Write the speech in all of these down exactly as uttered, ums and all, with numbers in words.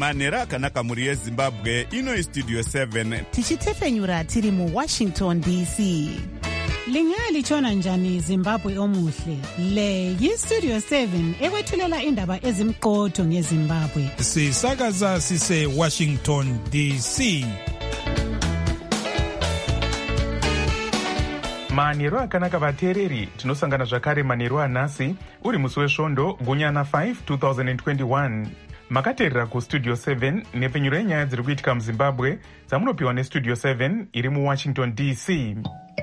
manhero akanaka mhuri yezimbabwe. Ino Studio seven tichitefenyura tiri muWashington D C. Lingalitshona njani Zimbabwe omuhle? Le yiStudio seven ekwethulela indaba ezimqotho ngeZimbabwe. Sisakaza sise Washington D C. Manhero akanaka vateereri, tinosangana zvakare manhero anhasi uri musi wesvondo gunyana five twenty twenty-one. Makateerera kuStudio seven nepfenyuro yenyaya dziri kuitika muZimbabwe dzamunopiwa neStudio seven iri muWashington D C.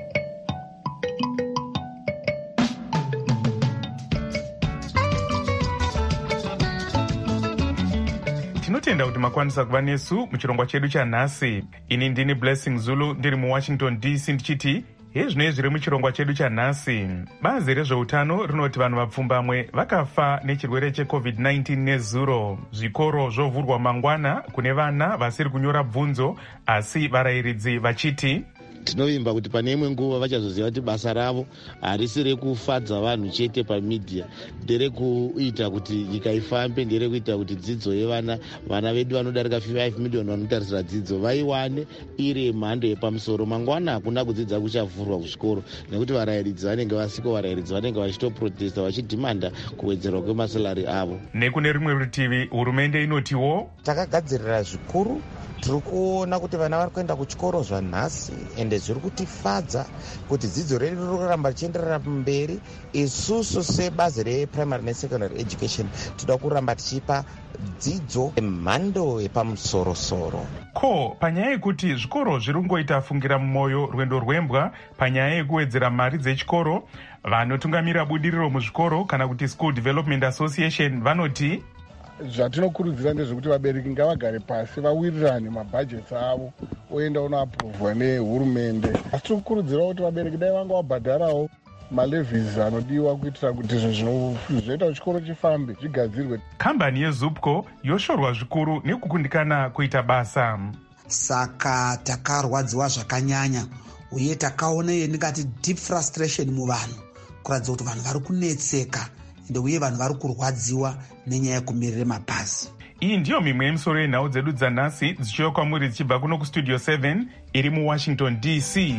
Tinotenda kuti makwanisa kuva nesu muchirongwa chedu chanhasi. Ini ndini Blessing Zulu ndiri muWashington D C ndichiti hezvino zviri muchirongwa chedu chanhasi. Bazi rezveutano rinoti vanhu vapfumbamwe vakafa nechirwere checovid nineteen nezuro. Zvikoro zvovhurwa mangwana kune vana vasiri kunyora bvunzo asi varayiridzi vachiti tinovimba kuti pane imwe nguva vachazoziva kuti basa ravo harisi rekufadza vanhu chete pamidhia, nderekuita kuti nyika ifambe, nderekuita kuti dzidzo yevana vana vedu vanodarika five million vanotarisira dzidzo vaiwane iri mhando yepamusoro. Mangwana hakuna kudzidza kuchavhurwa kuzvikoro nekuti varayiridzi vanenge vasiko, varayiridzi vanenge vachitoprotesta vachidhimanda kuwedzerwa kwemasalari avo. Nekune rimwe rutivi hurumende inotiwo takagadzirira zvikuru. Tiri kuona kuti vana vari kuenda kuchikoro zvanhasi ende zviri kutifadza kuti dzidzo redu riri kuramba richienderera mberi. Isusu sebazi reprimary nesecondary education toda kuramba tichipa dzidzo yemhando yepamusorosoro. Ko panyaya yekuti zvikoro zviri kungoita fungira mumwoyo rwendo rwembwa panyaya yekuwedzera mari dzechikoro, vanotungamira budiriro muzvikoro kana kuti School Development Association vanoti zvatinokurudzira ndezvekuti vabereki ngavagare pasi vawirirane mabhajeti avo oenda unoaprovwa nehurumende. Asi tikukurudzira kuti vabereki dai vanga vabhadharawo malevies anodiwa kuitira kuti izvo zvinoita kuti chikoro chifambe zvigadzirwe. Kambani yeZupco yoshorwa zvikuru nekukundikana kuita basa. Saka takarwadziwa zvakanyanya uye takaona yendingati deep frustration muvanhu kuratidza kuti vanhu vari kunetseka uye vanhu vari kurwadziwa nenyaya yekumirira mabhazi. Iyi ndiyo mimwe yemisoro yenhau dzedu dzanhasi dzichiuya kwamuri dzichibva kuno kuStudio seven iri muWashington D C.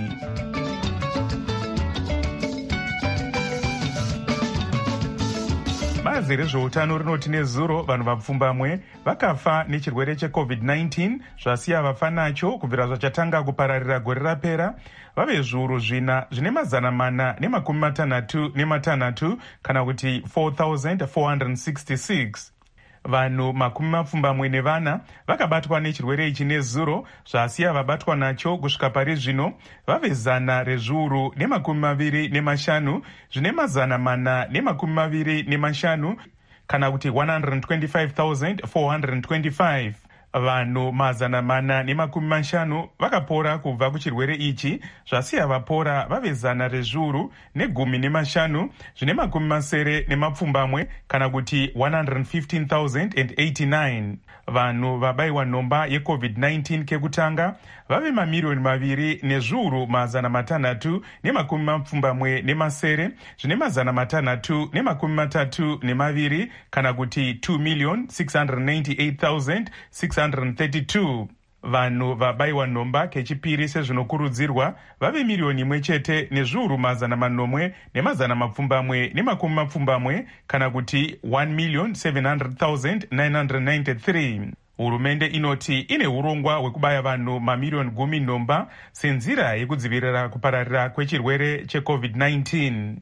Bazi rezveutano rinoti nezuro vanhu vapfumbamwe vakafa nechirwere checovid nineteen zvasiya vafa nacho kubvira zvachatanga kupararira gore rapera vave zviuru zvina zvine mazana mana nemakumi matanhatu nematanhatu kana kuti four thousand four hundred sixty-six. Vanhu makumi mapfumbamwe nevana vakabatwa nechirwere ichi nezuro zvasiya vabatwa nacho kusvika pari zvino vave zana rezviuru nemakumi maviri nemashanu zvine mazana mana nemakumi maviri nemashanu kana kuti one hundred twenty-five thousand four hundred twenty-five. Vanhu mazana mana nemakumi mashanu vakapora kubva kuchirwere ichi zvasiya vapora vave zana rezviuru negumi nemashanu zvine makumi masere nemapfumbamwe kana kuti one hundred fifteen thousand eighty-nine. Vanhu vabayiwa nhomba yecovid nineteen kekutanga vave mamirioni maviri nezviuru mazana matanhatu nemakumi mapfumbamwe nemasere zvine mazana matanhatu nemakumi matatu nemaviri kana kuti two million six hundred ninety-eight thousand six hundred thirty-two. Vanhu vabayiwa nhomba kechipiri sezvinokurudzirwa vave miriyoni imwe chete nezviuru mazana manomwe nemazana mapfumbamwe nemakumi mapfumbamwe kana kuti one million seven hundred thousand nine hundred ninety-three. Hurumende inoti ine urongwa hwekubaya vanhu mamiriyoni gumi nhomba senzira yekudzivirira kupararira kwechirwere checovid nineteen.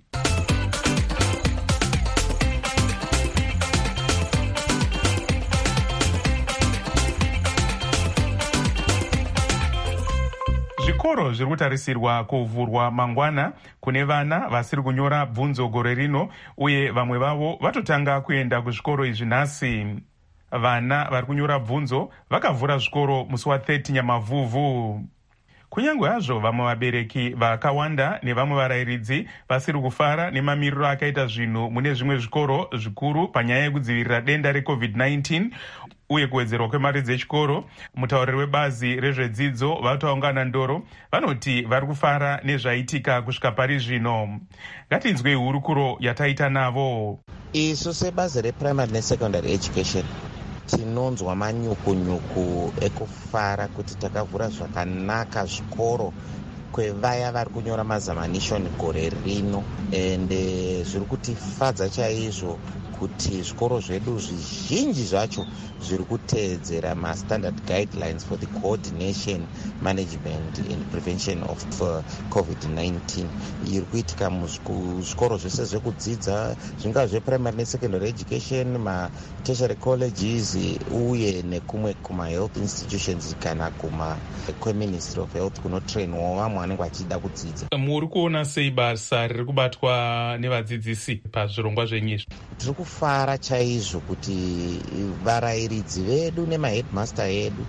Zvikoro zviri kutarisirwa kuvhurwa mangwana kune vana vasiri kunyora bvunzo gore rino uye vamwe vavo vatotanga kuenda kuzvikoro izvi nhasi. Vana vari kunyora bvunzo vakavhura zvikoro musi wa thirty Nyamavhuvhu. Kunyange hazvo vamwe vabereki vakawanda nevamwe varayiridzi vasiri kufara nemamiriro akaita zvinhu mune zvimwe zvikoro zvikuru panyaya yekudzivirira denda recovid nineteen uye kuwedzerwa kwemari dzechikoro, mutauriri webazi rezvedzidzo vataungana ndoro vanoti vari kufara nezvaitika kusvika pari zvino. Ngatinzwei hurukuro yataita navo. Isu sebazi reprimary nesecondary education tinonzwa manyukunyuku ekufara kuti takavhura zvakanaka zvikoro kwevaya vari kunyora mazamanishoni gore rino, ende zviri kutifadza chaizvo kuti zvikoro zvedu zvizhinji zvacho zviri kuteedzera mastandard guidelines for the coordination, management and prevention of uh, covid nineteen. iri kuitika muzvikoro zvese zvekudzidza, zvingava zveprimary nesecondary education, matertiary colleges uye nekumwe kuma-health institutions kana kuma kweministry of health kunotrainwawo vamwe vanenge vachida kudzidza. Muri kuona sei basa riri kubatwa nevadzidzisi pazvirongwa zvenyizvo? Tiri kufara chaizvo kuti varayiridzi vedu nemaheadmaster edu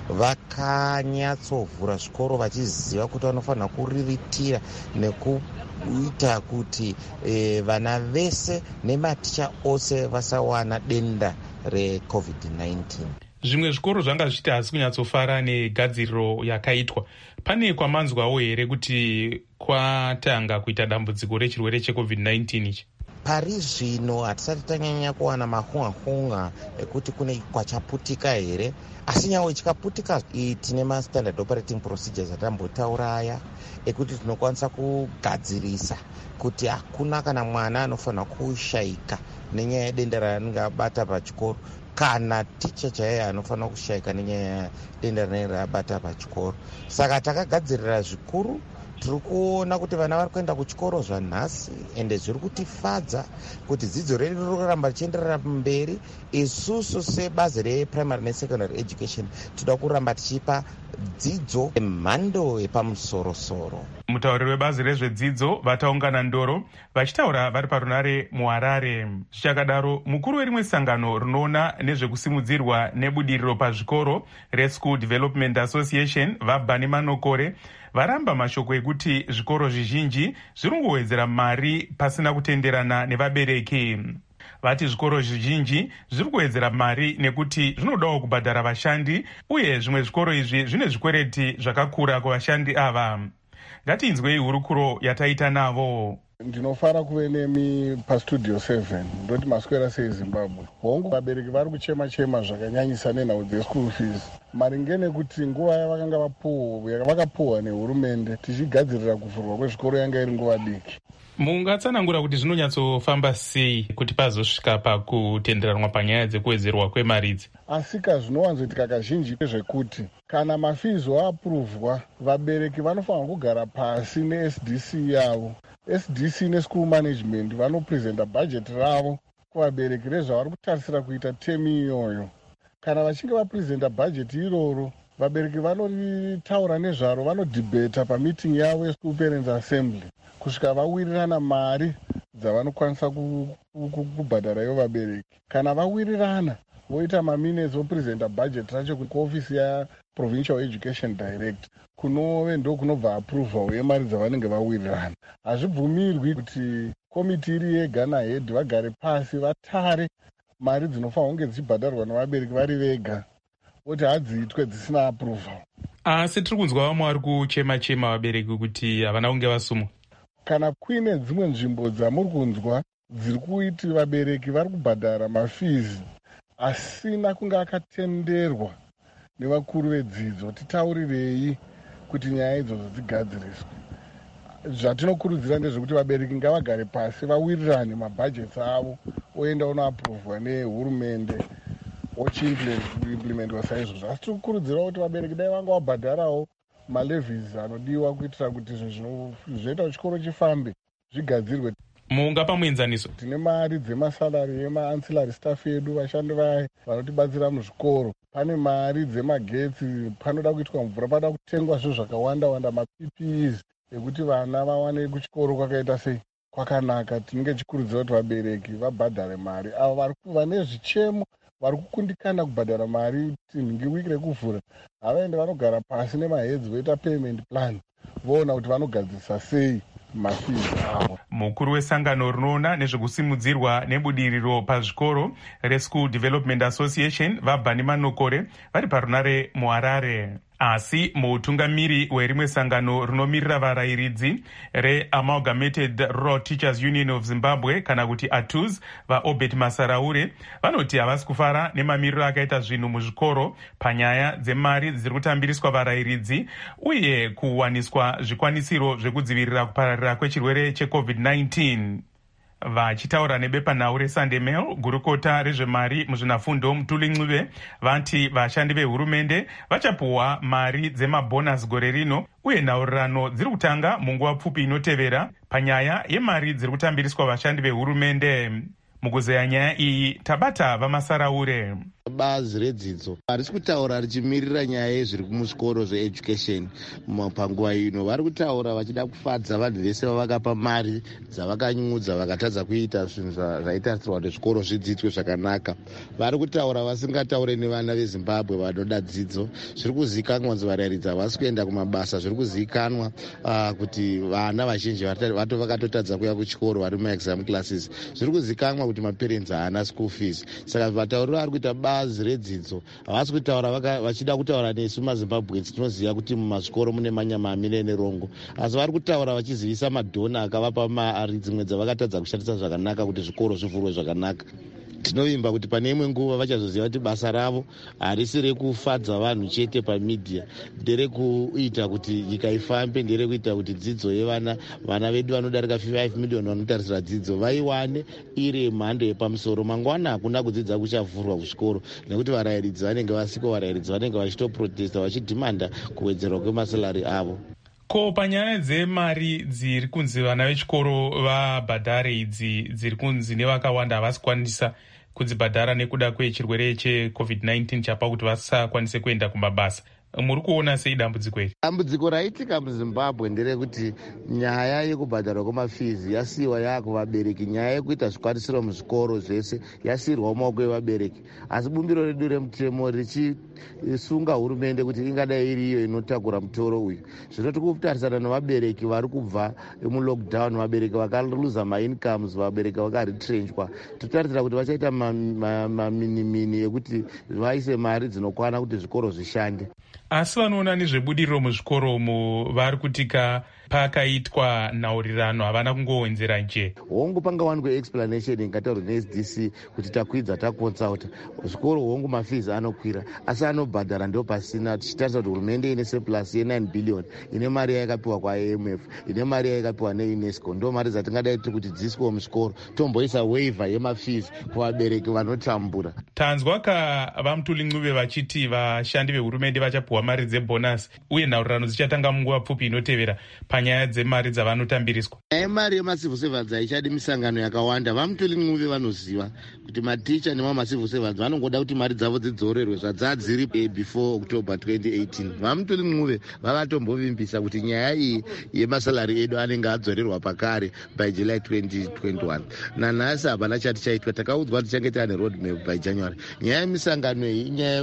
vakanyatsovhura zvikoro vachiziva kuti vanofanira kuriritira nekuita kuti e, vana vese nematicha ose vasawana denda recovid nineteen. Zvimwe zvikoro zvanga zvichiti hasi kunyatsofara negadziriro yakaitwa. Pane kwamanzwawo here kuti kwatanga kuita dambudziko rechirwere checovid nineteen ichi? Pari zvino hatisati tanyanya kuwana mahunga-hunga ekuti kune kwachaputika here, asi nyawo chikaputika tine mastandard operating procedures atambotaura aya ekuti tinokwanisa kugadzirisa kuti hakuna kana mwana anofanira kushayika nenyaya yedenda ranenge abata pachikoro, kana ticha chaiye anofanira kushayika nenyaya yedenda rinenge rabata pachikoro. Saka takagadzirira zvikuru. Tiri kuona kuti vana vari kuenda kuchikoro zvanhasi, ende zviri kutifadza kuti dzidzo redu riri kuramba richienderera mberi. Isusu sebazi reprimary nesecondary education toda kuramba tichipa dzidzo emhando yepamusorosoro. Mutauri webazi rezvedzidzo vataungana Ndoro vachitaura vari parunare muHarare. Zvichakadaro, mukuru werimwe sangano rinoona nezvekusimudzirwa nebudiriro pazvikoro reSchool Development Association vaBhani Manokore varamba mashoko ekuti zvikoro zvizhinji zviri kungowedzera mari pasina kutenderana nevabereki. Vati zvikoro zvizhinji zviri kuwedzera mari nekuti zvinodawo kubhadhara vashandi, uye zvimwe zvikoro izvi zvine zvikwereti zvakakura kuvashandi ava. Ngatinzwei hurukuro yataita navo. Ndinofara kuve nemi pastudio seven ndoti maswera sei Zimbabwe. Hongu vabereki vari kuchema-chema zvakanyanyisa nenhau dzeschool fees. Maringe nekuti nguva yavakanga vakapuhwa nehurumende tichigadzirira kuvhurwa kwezvikoro yanga iri nguva diki. Mungatsanangura kuti zvinonyatsofamba sei kuti pazosvika pakutenderanwa panyaya dzekuwedzerwa kwemari idzi? Asika zvinowanzoitika kazhinji zvekuti kana mafizo apuruvhwa, vabereki vanofanira kugara pasi ne-S D C yavo. S D C neschool management vanopresenta bhajeti ravo kuvabereki rezvavari kutarisira kuita temi iyoyo. Kana vachinge vapresenta bhajeti iroro, vabereki vanoritaura nezvaro, vanodhibheta pamiting yavo yeschool parents assembly kusvika vawirirana mari dzavanokwanisa kubhadhara ivo vabereki. Kana vawirirana voita maminutes vopresenta bhajeti racho kuofisi yaprovincial education director, kunove ndo kunobva approval yemari dzavanenge vawirirana. Hazvibvumirwi kuti komiti iri yega nahedhi vagare pasi vatare mari dzinofanira kunge dzichibhadharwa navabereki vari vega, voti hadziitwe dzisina approval. Asi tiri kunzwa vamwe vari kuchema-chema vabereki kuti havana kunge vasumwa. Kana kuine dzimwe nzvimbo dzamuri kunzwa dziri kuiti vabereki vari kubhadhara mafizi asina kunge akatenderwa nevakuru vedzidzo, titaurirei kuti nyaya idzodzo dzigadziriswe. Zvatinokurudzira ndezvekuti vabereki ngavagare pasi vawirirane mabhajeti avo oenda unoapuruvhwa nehurumende ochiimplementwa saizvozvo. Asi tiri kukurudzira kuti vabereki dai vanga vabhadharawo malevies anodiwa kuitira kuti zvinoita kuti chikoro chifambe zvigadzirwe. Mungapa muenzaniso? Tine mari dzemasalari ema-ancillary staff edu, vashandi vaye vanotibatsira muzvikoro. Pane mari dzemagetsi, panoda kuitwa mvura, panoda kutengwa zvinhu zvakawanda-wanda, ma-P P Es ekuti vana vawane kuchikoro kwakaita sei kwakanaka. Tinenge chikurudzira kuti vabereki vabhadhare mari. Avo vane zvichemo vari kukundikana kubhadhara mari tinhingi wiki rekuvhura, havaende vanogara pasi nemahedzi voita payment plan, voona kuti vanogadzirisa sei mafizi avo. Mukuru wesangano rinoona nezvekusimudzirwa nebudiriro pazvikoro reSchool Development Association vaBhani Manokore vari parunare muHarare. asi mutungamiri werimwe sangano rinomirira varayiridzi reAmalgamated Rural Teachers Union of Zimbabwe kana kuti A T U Z vaObert Masaraure vanoti havasi kufara nemamiriro akaita zvinhu muzvikoro panyaya dzemari dziri kutambiriswa varayiridzi uye kuwaniswa zvikwanisiro zvekudzivirira kupararira kwechirwere checovid nineteen. Vachitaura nebepanhau reSunday Mail, gurukota rezvemari muzvinafundo Mutuli Ncube vati vashandi vehurumende vachapuhwa mari dzemabhonasi gore rino uye nhaurirano dziri kutanga munguva pfupi inotevera panyaya yemari dziri kutambiriswa vashandi vehurumende. Mukuzeya nyaya iyi tabata vaMasaraure. Bazi redzidzo harisi kutaura richimirira nyaya yezviri muzvikoro zveeducation panguva ino. Vari kutaura vachida kufadza vanhu vese vavakapa mari dzavakanyungudza vakatadza kuita zvinhu zvaitarisirwa kuti zvikoro zvidzidzwe zvakanaka. Vari kutaura vasingataure nevana veZimbabwe vanoda dzidzo. Zviri kuzivikanwa kunzi varayiridzi havasi kuenda kumabasa. Zviri kuzivikanwa uh, kuti vana vazhinji vato vakatotadza kuya kuchikoro vari mumaexam classes. Zviri kuzivikanwa kuti maparents haana school fees. Saka vatauriro vari kuita bazi redzidzo havasi kutaura vachida kutaura nesu maZimbabweans tinoziva kuti mumazvikoro mune manyama amire nerongo, asi vari kutaura vachizivisa madhona akavapa mari dzimwe dzavakatadza kushandisa zvakanaka kuti zvikoro zvivhurwe zvakanaka. Tinovimba kuti pane imwe nguva vachazoziva kuti basa ravo harisi rekufadza vanhu chete pamidhia, nderekuita kuti nyika ifambe, nderekuita kuti dzidzo yevana vana vedu vanodarika five million vanotarisira dzidzo vaiwane iri mhando yepamusoro. Mangwana hakuna kudzidza kuchavhurwa kuzvikoro nekuti varayiridzi vanenge vasiko, varayiridzi vanenge vachitoprotesta vachidhimanda kuwedzerwa kwemasalari avo. Ko panyaya dzemari dziri kunzi vana vechikoro vabhadhare idzi dziri kunzi nevakawanda havasi kukwanisa kudzibhadhara nekuda kwechirwere checovid nineteen chapa kuti vasakwanise kuenda kumabasa, muri kuona sei dambudziko iri? Dambudziko raitika muZimbabwe nderekuti nyaya yekubhadharwa kwemafizi yasiyiwa yakuvabereki. Nyaya yekuita zvikwanisiro muzvikoro zvese yasiyirwa mumaoko evabereki, asi bumbiro redu remutemo richisunga hurumende kuti ingadai iri iyo inotakura mutoro uyu. Zvino tiri kutarisana nevabereki vari kubva mulockdown, vabereki vakaluza maincomes, vabereki vakaretrenchwa. Tinotarisira kuti vachaita maminimini ekuti vaise mari dzinokwana kuti zvikoro zvishande. Asi vanoona nezvebudiriro muzvikoro umu vari kutika pakaitwa nhaurirano havana kungowenzera nje. Hongu pangawanikwe explanation ingataurwa neS D C kuti takwidza takonsulta zvikoro, hongu mafizi anokwira asi anobhadhara ndio pasina. Tichitarisa kuti hurumende ine surplus ye nine billion ine mari yakapiwa kwaI M F, ine mari yakapiwa neUNESCO, ndo mari dzatingadai tiri kuti dziiswe muzvikoro, tomboisa waiver yemafizi kuvabereki vanotambura. Tanzwa kaVamutuli Ncube vachiti vashandi vehurumende vachapuhwa mari dzebhonasi uye nhaurirano dzichatanga munguva pfupi inotevera panyaya dzemari dzavanotambiriswa. Nyaya mari yemacivil servants haichadi misangano yakawanda. Vamutuli Ncube vanoziva kuti maticha nemamacivil servants vanongoda kuti mari dzavo dzidzorerwe zvadzadziri before October twenty eighteen. Vamutuli Ncube vakatombovimbisa kuti nyaya iyi yemasalari edu anenge adzorerwa pakare by July twenty twenty-one. Nanhasi hapana chati chaitwa. Takaudzwa kuti tichange tane roadmap by January. Nyaya yemisangano iyi inyaya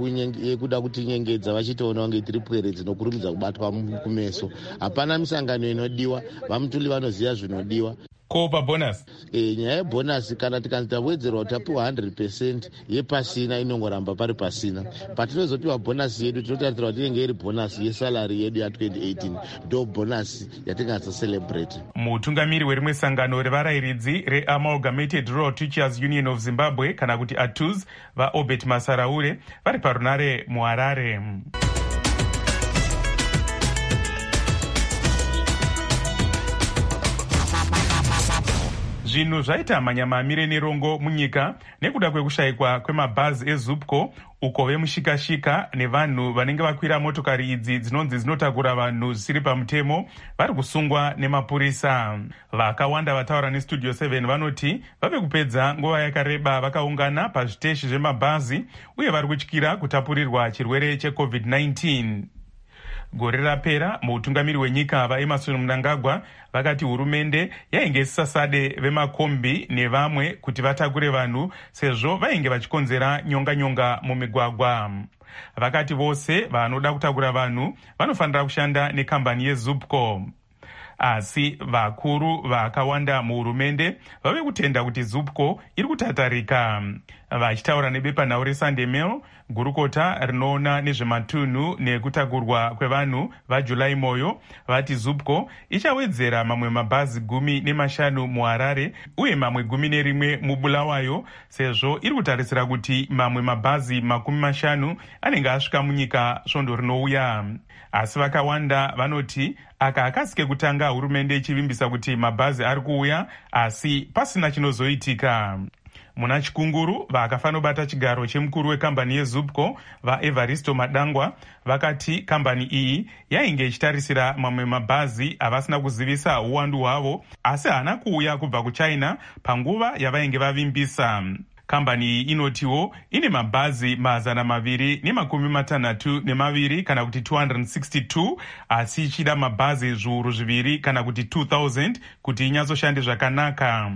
yekuda kutinyengedza vachitoona kunge tiri pwere dzinokurumidza kubatwa kumeso. Hapana misangano inodiwa, Vamutuli vanoziva zvinodiwa. Ko pabhonasi e, nyaya yebhonasi kana tikanzi tawedzerwa tapiwa one hundred percent yepasina inongoramba pari pasina. Patinozopiwa bhonasi yedu tinotarisira kuti inenge iri bhonasi yesalari yedu ya twenty eighteen, ndo bhonasi yatingazocelebrate. Mutungamiri werimwe sangano revarayiridzi reAmalgamated Rural Teachers Union of Zimbabwe kana kuti A T U Z vaObert Masaraure vari parunare muHarare. Zvinhu zvaita manyama amire nerongo munyika nekuda kwekushayikwa kwemabhazi eZupco, uko vemushikashika nevanhu vanenge vakwira motokari idzi dzinonzi dzinotakura vanhu zvisiri pamutemo vari kusungwa nemapurisa. Vakawanda vataura neStudio seven vanoti vave kupedza nguva yakareba vakaungana pazviteshi zvemabhazi uye vari kutyira kutapurirwa chirwere checovid nineteen. Gore rapera muutungamiri wenyika vaEmmerson Mnangagwa vakati hurumende yainge isisasade vemakombi nevamwe kuti vatakure vanhu sezvo vainge vachikonzera nyonga-nyonga mumigwagwa. Vakati vose vanoda kutakura vanhu vanofanira kushanda nekambani yeZupco. Asi vakuru vakawanda muhurumende vave kutenda kuti Zupco iri kutatarika. Vachitaura nebepanhau reSunday Mail, gurukota rinoona nezvematunhu nekutakurwa kwevanhu vaJulai Moyo vati Zupco ichawedzera mamwe mabhazi gumi nemashanu muHarare uye mamwe gumi nerimwe muBulawayo, sezvo iri kutarisira kuti mamwe mabhazi makumi mashanu anenge asvika munyika svondo rinouya. Asi vakawanda vanoti aka akasike kutanga hurumende ichivimbisa kuti mabhazi ari kuuya asi pasina chinozoitika. Muna Chikunguru, vakafanobata chigaro chemukuru wekambani yeZupco vaEvaristo Madangwa vakati kambani iyi yainge ichitarisira mamwe mabhazi avasina kuzivisa uwandu hwavo asi haana kuuya kubva kuChina panguva yavainge vavimbisa. Kambani iyi inotiwo ine mabhazi mazana maviri nemakumi matanhatu nemaviri kana kuti two hundred sixty-two asi ichida mabhazi zviuru zviviri kana kuti two thousand kuti inyatsoshande zvakanaka.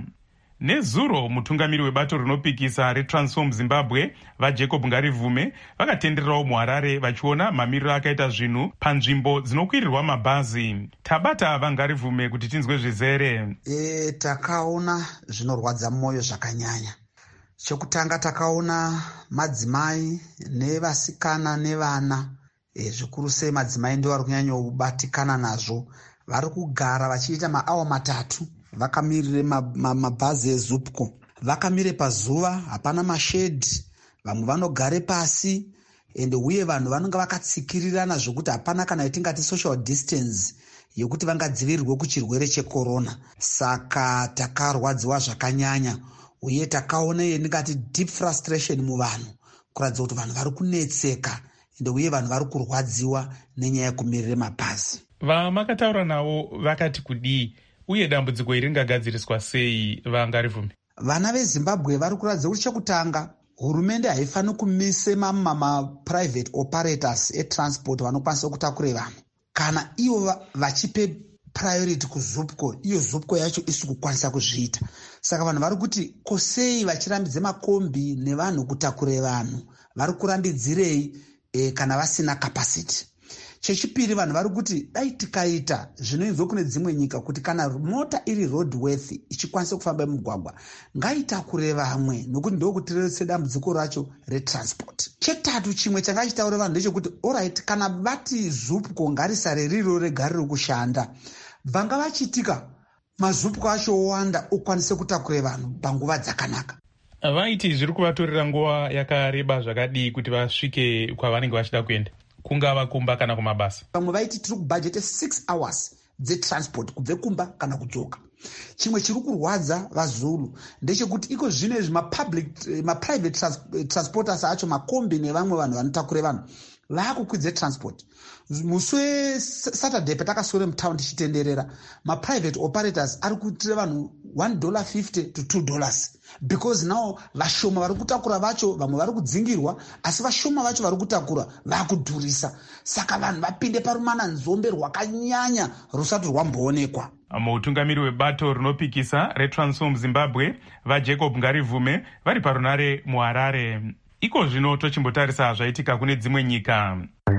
Nezuro mutungamiri webato rinopikisa reTransform Zimbabwe vaJacob Ngarivume vakatendererawo muHarare vachiona mamiriro akaita zvinhu panzvimbo dzinokwirirwa mabhazi. Tabata vaNgarivume kuti tinzwe zvizere. E, takaona zvinorwadza mwoyo zvakanyanya. Chokutanga takaona madzimai nevasikana nevana, e, zvikuru sei madzimai ndio vari kunyanya kubatikana nazvo, vari kugara vachiita maawa matatu vakamirire mabhazi eZupco. Vakamire pazuva, hapana mashedhi, vamwe vanogare pasi, ende uye vanhu vanonga vakatsikirirana zvokuti hapana kana itingati social distance yekuti vangadzivirirwe kuchirwere chekorona. Saka takarwadziwa zvakanyanya uye takaona yendingati deep frustration muvanhu, kuratidza kuti vanhu vari kunetseka ende uye vanhu vari kurwadziwa nenyaya yekumirire mabhazi. Vamakataura navo vakati kudii uye dambudziko iri ringagadziriswa sei vaNgarivume? Vana veZimbabwe vari kuratidza kuti chekutanga hurumende haifaniri kumise mamwe maprivate operators etransport vanokwanisa kutakure vanhu. Kana ivo vachipe priority kuZupco, iyo Zupco yacho isi kukwanisa kuzviita. Saka vanhu vari kuti kosei vachirambidze makombi nevanhu kutakure vanhu, vari kurambidzirei e, kana vasina capacity. Chechipiri, vanhu vari kuti dai tikaita zvinoinzwa kune dzimwe nyika kuti kana mota iri roadworthy ichikwanisa kufamba mumugwagwa ngaitakure vamwe, nokuti ndokutirese dambudziko racho retransport. Chetatu, chimwe changachitaura vanhu ndechekuti alright, kana vati Zupco ngarisare riro rega riri kushanda, vanga vachitika maZupco acho owanda ukwanise kutakure vanhu panguva dzakanaka. Vaiti zviri kuvatorera nguva yakareba zvakadii kuti vasvike kwavanenge vachida kuenda, kungava kumba kana kumabasa? Vamwe vaiti tiri kubhajete six hours dzetransport kubve kumba kana kudzoka. Chimwe chiri kurwadza vaZulu ndechekuti iko zvino izvi mapublic maprivate trans, transporters acho makombi nevamwe vanhu vanotakure vanhu vakukwidze transport. Musi weSaturday patakasore mutown tichitenderera, maprivate operators ari kuitira vanhu one dollar fifty to two dollars, because now vashoma vari kutakura vacho vamwe vari kudzingirwa, asi vashoma vacho vari kutakura vakudhurisa. Saka vanhu vapinde parumana nzombe rwakanyanya rusati rwamboonekwa. Mutungamiri webato rinopikisa reTransform Zimbabwe vaJacob Ngarivume vari parunare muHarare. Iko zvino tochimbotarisa zvaitika kune dzimwe nyika.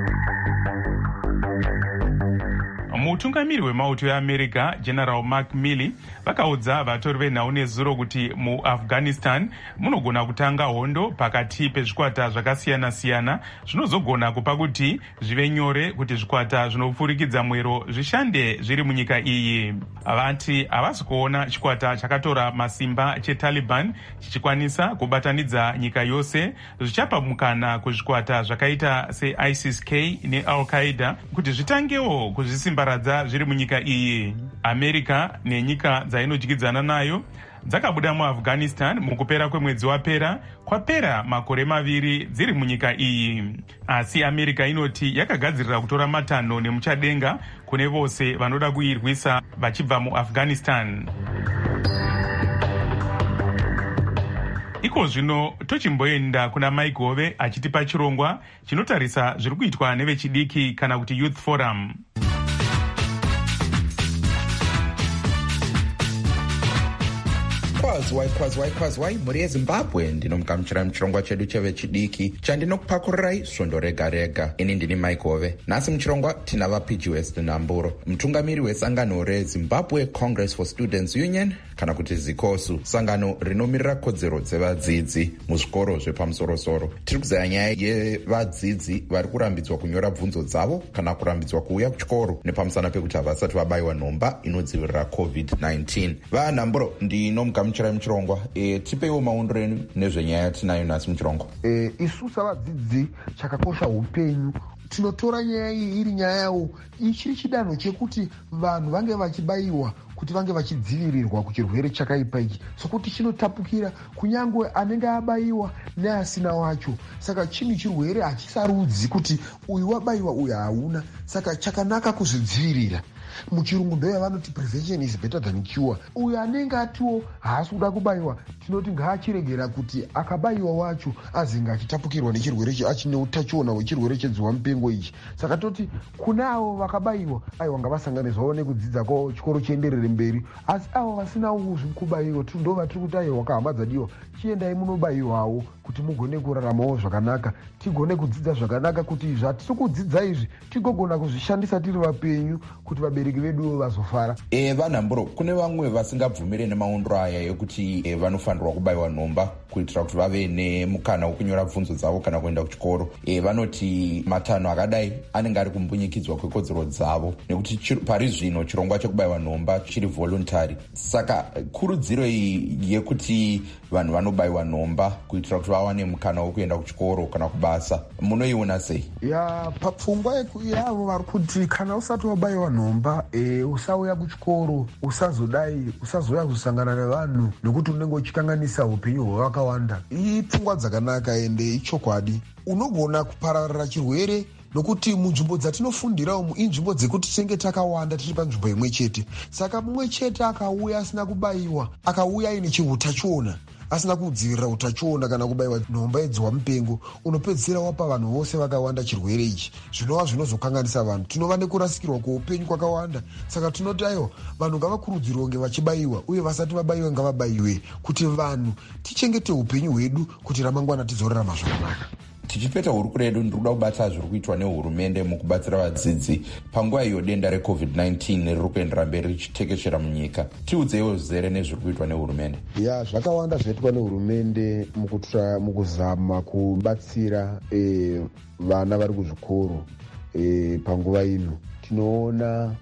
Mutungamiri wemauto eAmerica General Mark Milley vakaudza vatori venhau nezuro kuti muAfghanistan munogona kutanga hondo pakati pezvikwata zvakasiyana-siyana zvinozogona kupa kuti zvive nyore kuti zvikwata zvinopfurikidza mwero zvishande zviri munyika iyi. Vati havasi kuona chikwata chakatora masimba cheTaliban chichikwanisa kubatanidza nyika yose zvichapa mukana kuzvikwata zvakaita seISIS-K neAl-Qaeda kuti zvitangewo kuzvisimbaradza zviri munyika iyi. America nenyika dzainodyidzana nayo dzakabuda muAfghanistan mukupera kwemwedzi wapera, kwapera makore maviri dziri munyika iyi. Asi America inoti yakagadzirira kutora matanho nemuchadenga kune vose vanoda kuirwisa vachibva muAfghanistan. Iko zvino tochimboenda kuna Mike Hove achitipa chirongwa chinotarisa zviri kuitwa nevechidiki kana kuti Youth Forum. kwazwai kwazwai kwazwai mhuri yezimbabwe ndinomugamuchirai muchirongwa chedu chevechidiki chandinokupakururai svondo rega rega. Ini ndini Mike Hove. Nhasi muchirongwa tina vaP G West Namburo, mutungamiri wesangano reZimbabwe Congress for Students Union kana kuti ZICOSU, sangano rinomirira kodzero dzevadzidzi muzvikoro zvepamusorosoro. Tiri kuzaya nyaya yevadzidzi vari kurambidzwa kunyora bvunzo dzavo kana kurambidzwa kuuya kuchikoro nepamusana pekuti havasati vabayiwa nhomba inodzivirira covid nineteen. vanhamburo ndinomugamuchirai muchirongwa. e, tipeiwo maondero enu nezvenyaya yatinayo nhasi muchirongwa. e, isu savadzidzi chakakosha upenyu tinotora nyaya iyi iri nyaya yawo ichiri chidanho chekuti vanhu vange vachibayiwa kuti vange vachidzivirirwa kuchirwere chakaipa ichi, sokuti chinotapukira kunyangwe anenge abayiwa neasina wacho. Saka chini chirwere hachisarudzi kuti uyu wabayiwa uyu hauna, saka chakanaka kuzvidzivirira. Muchirungu ndo yavanoti prevention is better than cure. Uyu anenge atiwo haasi kuda kubayiwa tinoti ngaachiregera kuti akabayiwa wacho azinga achitapukirwa nechirwere ichi, achine utachiona hwechirwere chedzihwa mupengo ichi. Saka toti kunavo vakabayiwa aiwa ngavasanganizwawo nekudzidza kwavo chikoro chienderere mberi, asi avo vasina kubayiwa ndo vatiri kuti aiwa wakahamadzadiwa chiendai munobayiwawo kuti mugone kuraramawo zvakanaka, tigone kudzidza zvakanaka, kuti zvatiri kudzidza izvi tigogona kuzvishandisa tiri vapenyu kuti vabereki vedu vazofara. E, vanhamburo kune vamwe vasingabvumire nemaondero aya ekuti e, vanofanirwa kubayiwa nhomba kuitira kuti vave nemukana wekunyora bvunzo dzavo kana kuenda kuchikoro. E, vanoti matanho akadai anenge ari kumbunyikidzwa kwekodzero dzavo nekuti chir, pari zvino chirongwa chekubayiwa nhomba chiri voluntary. Saka kurudziro iyi yekuti vanhu vanobayiwa nhomba kuitira kuti vawane mukana wekuenda kuchikoro kana kubasa, munoiona sei? ya papfungwa yavo vari kuti kana usati wabayiwa nhomba e, usauya kuchikoro, usazodai usazoya kusangana nevanhu nekuti unenge uchikanganisa upenyu hwevakawanda. Ipfungwa dzakanaka ende ichokwadi. Unogona kupararira chirwere nokuti munzvimbo dzatinofundira umu inzvimbo dzekuti tinenge takawanda tiri panzvimbo imwe chete. Saka mumwe chete akauya asina kubayiwa, akauya ine chihutachiona asina kudzivirira utachiona kana kubayiwa nhomba yedzihwa mupengo, unopedzisira wapa vanhu vose vakawanda chirwere ichi, zvinova zvinozokanganisa vanhu. Tinova nekurasikirwa kweupenyu kwakawanda. Saka tinoti aiwa vanhu ngavakurudzirwe kunge vachibayiwa, uye vasati vabayiwa ngavabayiwe, kuti vanhu tichengete upenyu hwedu kuti ramangwana tizorarama zvakanaka. Tichipeta hurukuro yedu ndiri kuda kubata zviri kuitwa nehurumende mukubatsira vadzidzi panguva iyo denda recovid nineteen riri kuendera mberi richitekeshera munyika. Tiudzeiwo zere nezviri kuitwa nehurumende. ya zvakawanda zvinoitwa nehurumende mukutra mukuzama kubatsira e, vana vari kuzvikoro e, panguva ino. Tinoona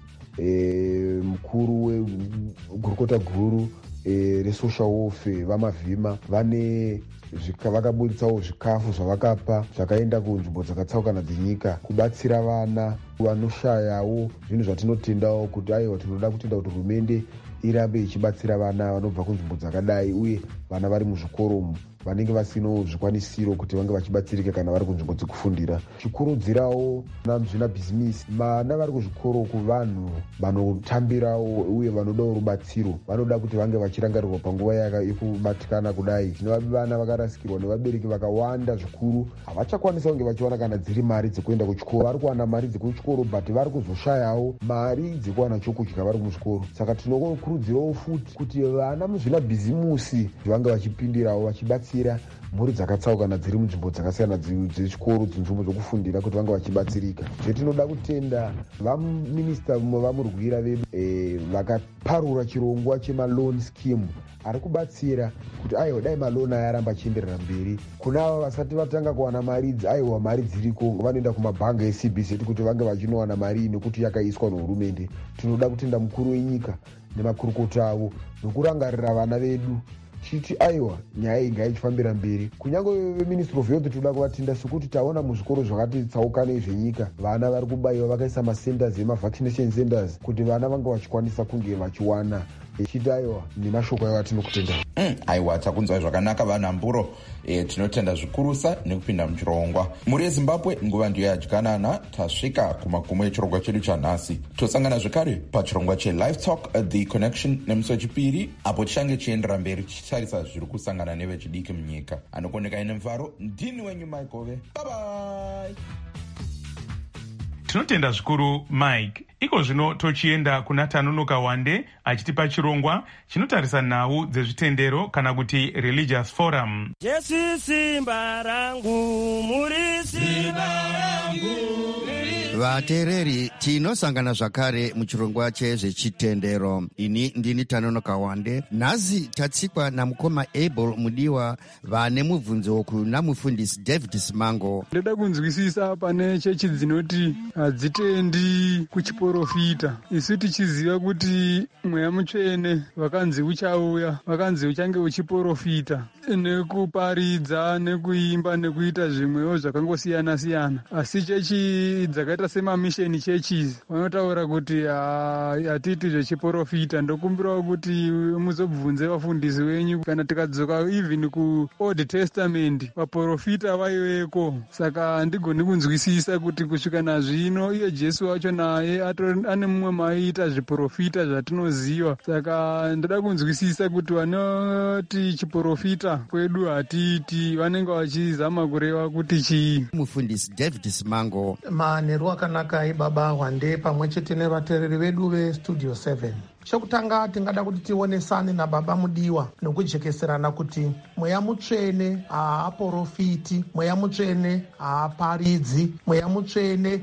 e, mukuru wegurukota guru e, resocial welfare vamavhima vane vakaburitsawo zvikafu zvavakapa zvakaenda kunzvimbo dzakatsaukana dzenyika kubatsira vana vanoshayawo zvinhu zvatinotendawo kuti aiwa tinoda kutenda kuti hurumende irambe ichibatsira vana vanobva kunzvimbo dzakadai, uye vana vari muzvikoro umu vanenge vasinawo zvikwanisiro kuti vange vachibatsirika kana vari kunzvimbo dzekufundira. chikurudzirawo namuzvina bhizimisi vana vari kuzvikoro kuvanhu vanotambirawo uye vanodawo rubatsiro, vanoda kuti vange vachirangarirwa panguva yekubatikana kudai. tinova vana vakarasikirwa nevabereki vakawanda zvikuru, havachakwanisa kunge vachiwana kana dziri mari dzekuenda kuchikoro. vari kuwana mari dzekuchikoro but vari kuzoshayawo mari dzekuwana chokudya vari kuzvikoro. Saka tinokurudzirawo futi kuti vana muzvina bhizimusi vange vachipindirawo vachibatsira mhuri dzakatsaukana dziri munzvimbo dzakasiyana dzechikoro, dzinzvimbo dzokufundira, kuti vange vachibatsirika. zvetinoda kutenda vaminista vamurwira vedu e, vakaparura chirongwa chemaloni scheme ari kubatsira kuti aiwa dai maloni aya aramba achienderera mberi. kunava vasati vatanga kuwana mari idzi, aiwa mari dziriko vanoenda kumabhanga ec b z kuti vange vachinowana mari nekuti yakaiswa nehurumende. tinoda kutenda mukuru wenyika nemakurukota avo nokurangarira vana vedu chiti aiwa nyaya iyi ngaichifambira mberi. kunyange veministry of health toda kuvatenda sekuti taona muzvikoro zvakati tsaukanei zvenyika vana vari kubayiwa, vakaisa macenters emavaccination centers kuti vana vange vachikwanisa kunge vachiwana. echiti aiwa nemashoko ayo atinokutenda. Mm, aiwa takunzwa zvakanaka vanhamburo. E, tinotenda zvikurusa nekupinda muchirongwa. Muri yezimbabwe nguva ndiyo yadyanana. Tasvika kumagumo echirongwa chedu chanhasi. Tosangana zvekare pachirongwa chelive talk the connection nemusi wechipiri, apo tichange chiendera mberi tichitarisa zviri kusangana nevechidiki munyika. Anokoneka ine mfaro ndini wenyu Mike Hove. Bye bye. Tinotenda zvikuru Mike. Iko zvino tochienda kuna Tanunuka Wande achitipa chirongwa chinotarisa nhau dzezvitendero kana kuti religious forum. Jesu simba rangu, muri simba rangu. Vateereri, tinosangana zvakare muchirongwa chezvechitendero. Ini ndini Tanunuka Wande. Nhasi tatsikwa namukoma Abel Mudiwa vane mubvunzo kuna mufundisi David Simango. Ndoda kunzwisisa pane chechi dzinoti hadzitendi kuchiprofita. Isu tichiziva kuti Mweya Mutsvene vakanzi uchauya, vakanzi uchange uchiprofita nekuparidza, nekuimba, nekuita zvimwewo zvakangosiyana siyana. Asi chechi dzakaita semamisheni churches vanotaura kuti hatiti zvechiprofita. Ndokumbirawo kuti muzobvunze vafundisi venyu kana tikadzoka even kuOld Testament vaprofita vaiveko. Saka handigoni kunzwisisa kuti kusvika nazvino iye Jesu wacho naye ane mumwe maiita zviprofita zvatinoziva. Saka ndoda kunzwisisa kuti vanoti chiprofita kwedu hatiiti, vanenge vachizama kureva kuti chii. Mufundisi David Simango. Manheru akanaka ibaba Wande pamwe chete nevateereri vedu vestudio seven. Chokutanga tingada kuti tionesane nababa Mudiwa nokujekeserana kuti Mweya Mutsvene haaprofiti, Mweya Mutsvene haaparidzi, Mweya Mutsvene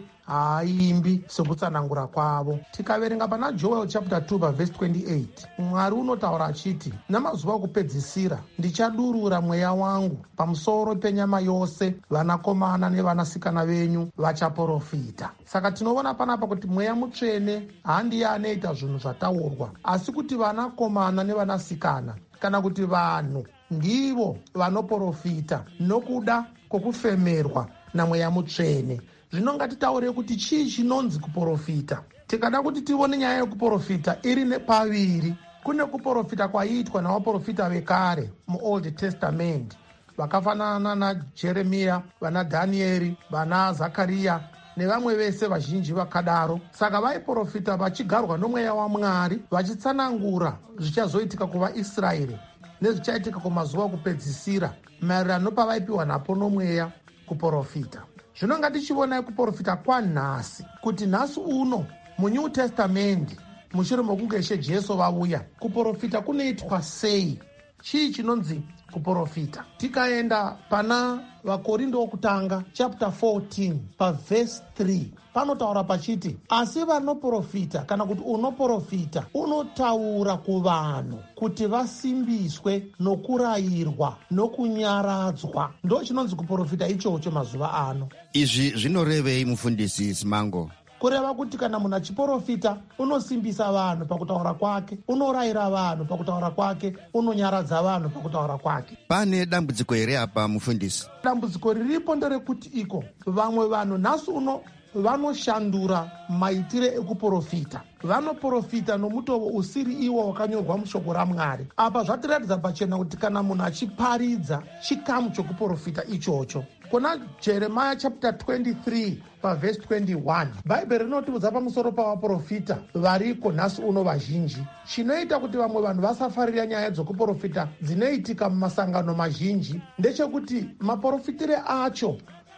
haimbi sekutsanangura kwavo. Tikaverenga pana Joel chapter two verse twenty-eight, Mwari unotaura achiti, namazuva okupedzisira ndichadurura mweya wangu pamusoro penyama yose, vanakomana nevanasikana venyu vachaprofita. Saka tinoona panapa kuti Mweya Mutsvene handiye anoita zvinhu zvataurwa, asi kuti vanakomana nevanasikana kana kuti vanhu ndivo vanoprofita nokuda kwokufemerwa naMweya Mutsvene. Zvino ngatitaure kuti chii chinonzi kuprofita. Tikada kuti tione nyaya yekuprofita iri nepaviri. Kune kuprofita kwaiitwa navaprofita vekare muOld Testament vakafanana naJeremiya, vana Dhanieri, vana Zakariya nevamwe vese vazhinji vakadaro. Saka vaiprofita vachigarwa nomweya waMwari, vachitsanangura zvichazoitika kuvaIsraeri nezvichaitika kumazuva okupedzisira maererano nopavaipiwa napo nomweya kuprofita. Zvino ngatichiona kuprofita kwanhasi kuti nhasi uno muNew Testament mushure mokunge Ishe Jesu vauya, kuprofita kunoitwa sei? Chii chinonzi kuprofita? Tikaenda pana vaKorinto wokutanga chapter fourteen pavhesi three panotaura pachiti, asi vanoprofita kana kuti unoprofita unotaura kuvanhu kuti vasimbiswe nokurayirwa nokunyaradzwa. Ndo chinonzi kuprofita ichocho mazuva ano. Izvi zvinorevei mufundisi Simango? Kureva kuti kana munhu achiprofita unosimbisa vanhu pakutaura kwake, unorayira vanhu pakutaura kwake, unonyaradza vanhu pakutaura kwake. Pane dambudziko here apa mufundisi? Dambudziko riripo nderekuti iko vamwe vanhu nhasi uno vanoshandura maitire ekuprofita. Vanoprofita nomutovo usiri iwo wakanyorwa mushoko raMwari. Apa zvatiratidza pachena kuti kana munhu achiparidza chikamu chokuprofita ichocho. Kuna Jeremiah chapter twenty-three pavhesi twenty-one Bhaibheri rinotiudza pamusoro pavaprofita variko nhasi uno vazhinji. Chinoita kuti vamwe vanhu vasafarira nyaya dzokuprofita dzinoitika mumasangano mazhinji ndechekuti maprofitire acho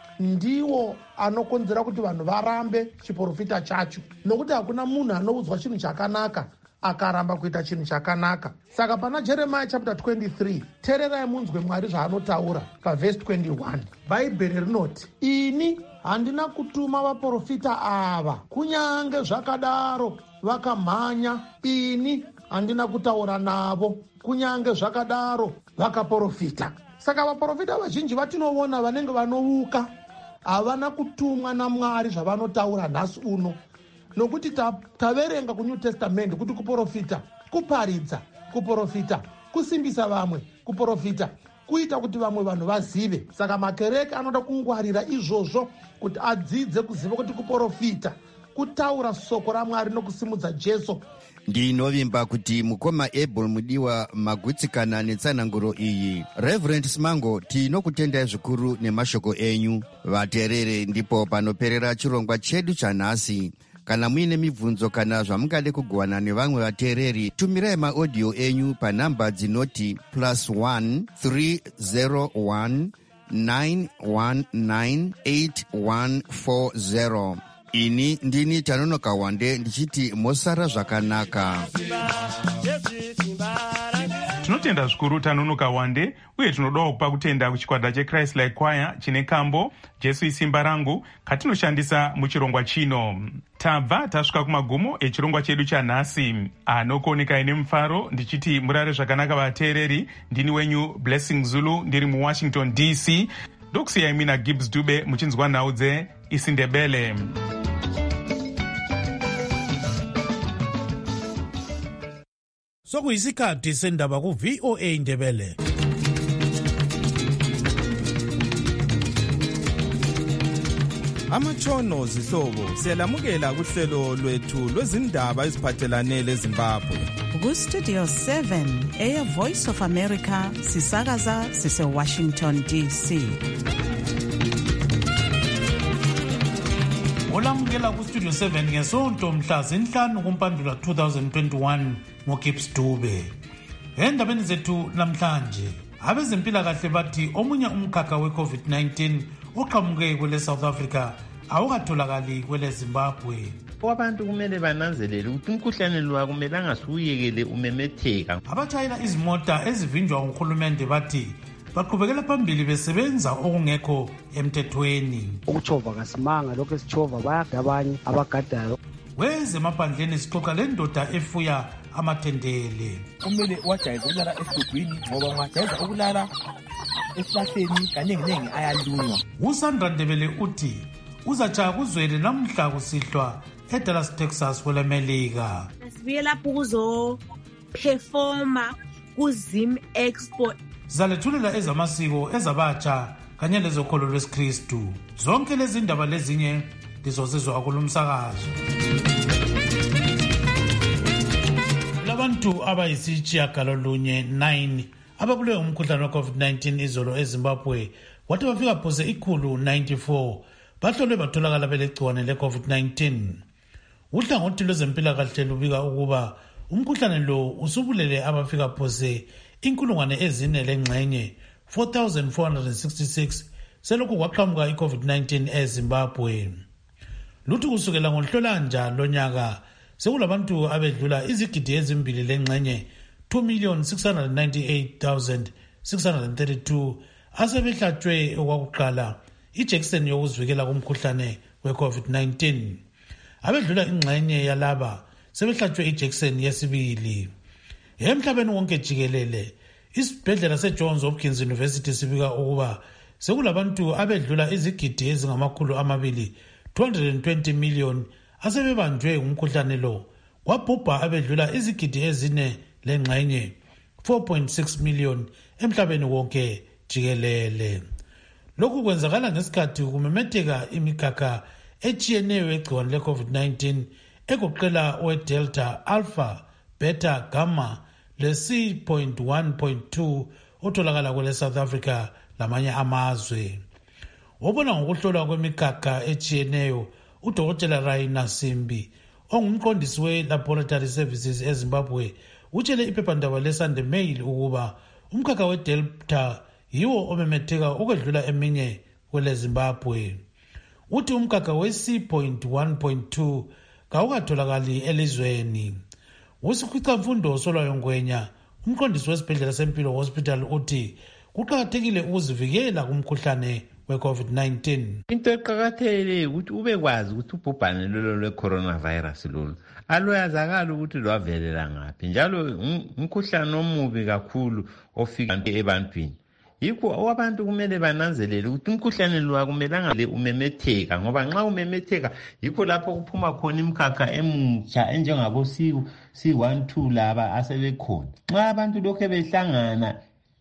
ndiwo anokonzera kuti vanhu varambe chiprofita chacho, nokuti hakuna munhu anoudzwa chinhu chakanaka akaramba kuita chinhu chakanaka. Saka pana Jeremiah chapter twenty-three teererai munzwe Mwari zvaanotaura pavhesi twenty-one. Bhaibheri rinoti, ini handina kutuma vaprofita ava, kunyange zvakadaro vakamhanya, ini handina kutaura navo, kunyange zvakadaro vakaprofita. Saka vaprofita vazhinji vatinoona vanenge vanouka havana kutumwa naMwari zvavanotaura nhasi uno. Nokuti taverenga kuNew Testament kuti kuprofita kuparidza, kuprofita kusimbisa vamwe, kuprofita kuita kuti vamwe vanhu vazive. Saka makereke anoda kungwarira izvozvo kuti adzidze kuziva kuti kuprofita kutaura soko raMwari nokusimudza Jesu. Ndinovimba kuti mukoma Abel Mudiwa magutsikana netsananguro iyi. Reverend Simango, tinokutendai zvikuru nemashoko enyu. Vateerere, ndipo panoperera chirongwa chedu chanhasi. Kana muine mibvunzo kana zvamungade kugovana nevamwe vateereri, tumirai maaudio enyu panhamba dzinoti plus one three zero one nine one nine eight one four zero. ini ndini Tanonoka Wande ndichiti mosara zvakanaka. Tinotenda zvikuru Tanonoka Wande, uye tinodawo kupa kutenda kuchikwata cheChrist Like Choir chine kambo Jesu isimba rangu katinoshandisa muchirongwa chino. Tabva tasvika kumagumo echirongwa chedu chanhasi. Anokuoneka ine mufaro ndichiti murare zvakanaka vateereri. Ndini wenyu Blessing Zulu ndiri muWashington D C. Ndokusiyai mina Gibbs Dube muchinzwa nhau dze isiNdebele. Sokuyisikhathi sendaba ku V O A Ndebele. Amatshono zihlobo siyalamukela kuhlelo lwethu lwezindaba eziphathelane leZimbabwe. Ku Studio seven eya Voice of America sisakaza sise Washington D C. Olamukela ku Studio seven ngesonto mhla zinhlanu kuMpandula two thousand twenty-one ngoGibbs Dube. Endabeni zethu namhlanje abezempilakahle bathi omunye umkhakha we-COVID nineteen oqhamuke kwele South Africa awukatholakali kwele Zimbabwe. Abantu kumele bananzelele ukuthi umkhuhlane lo kumele angasuyekele umemetheka. Abatshayela izimota ezivinjwa nguhulumende bathi baqhubekela phambili besebenza okungekho emthethweni. Ukuchova kasimanga lokho esichova bayagada abanye abagadayo. Weze emaphandleni sixoxa le ndoda efuya amathendele. Kumele wajayeze ukulala esidudwini ngoba ungajayeza ukulala esihlahleni kaningi-ningi ayalunywa. uSandra Ndebele uthi uzatshaya kuzwele namhla kusihlwa eDallas, Texas kwelemelika. Sibuye lapho kuzoperforma kuZim Expo. Zalethulela ezamasiko ezabatsha kanye lezokholo lwesikristu. Zonke lezi ndaba lezinye lizozizwa kulumsakazo. Labantu abayisitshiyagalolunye nine ababulewe umkhuhlane wa COVID nineteen izolo eZimbabwe wathi bafika phose ikhulu ninety-four bahlolwe batholakala belegciwane le-COVID nineteen. Uhlangothi lwezempilakahle lubika ukuba umkhuhlane lo usubulele abafika phose inkulungwane ezine lengxenye four thousand four hundred sixty-six selokhu kwaqhamuka i-COVID nineteen eZimbabwe. Luthi kusukela ngoNhlolanja lonyaka sekulabantu abedlula izigidi ezimbili lengxenye two million six hundred ninety-eight thousand six hundred thirty-two asebehlatshwe okwakuqala ijekiseni yokuzivikela kumkhuhlane we-COVID nineteen. Abedlula ingxenye yalaba sebehlatshwe ijekiseni yesibili. Emhlabeni wonke jikelele isibhedlela seJohns Hopkins University sibika ukuba sekulabantu abedlula izigidi ezingamakhulu amabili two hundred twenty million asebebanjwe umkhuhlane lo, kwabhubha abedlula izigidi ezine lengxenye four point six million emhlabeni wonke jikelele. Lokhu kwenzakala ngesikhathi kumemetheka imikhakha etshiyeneyo egciwane le-COVID nineteen egoqela owe-Delta, Alpha, Beta, Gamma le-C point one point two otholakala kwele South Africa lamanye amazwe. Obona ngokuhlolwa kwemikhakha etshiyeneyo uDokotela Raina Simbi ongumqondisi we-Laboratory Services eZimbabwe utshele iphephandaba leSunday Mail ukuba umkhakha we-Delta yiwo omemetheka ukwedlula eminye kwele Zimbabwe. Uthi umkhakha we-C point one point two kawukatholakali elizweni. Usikhwicamfundo Solwayo Ngwenya umqondisi wesibhedlela sempilo hospital uthi kuqakathekile ukuzivikela kumkhuhlane we-COVID nineteen. Into eqakathekile ukuthi ubekwazi ukuthi ubhubhane lolo lwe-coronavirus lolu aluyazakala ukuthi lwavelela ngaphi, njalo umkhuhlane omubi kakhulu ofika ebantwini. Yikho abantu kumele bananzelele ukuthi umkhuhlane lo kumele angale umemetheka, ngoba nxa umemetheka yikho lapho kuphuma khona imkhakha emutsha enjengabo C one two laba asebekhona. Nxa abantu lokho behlangana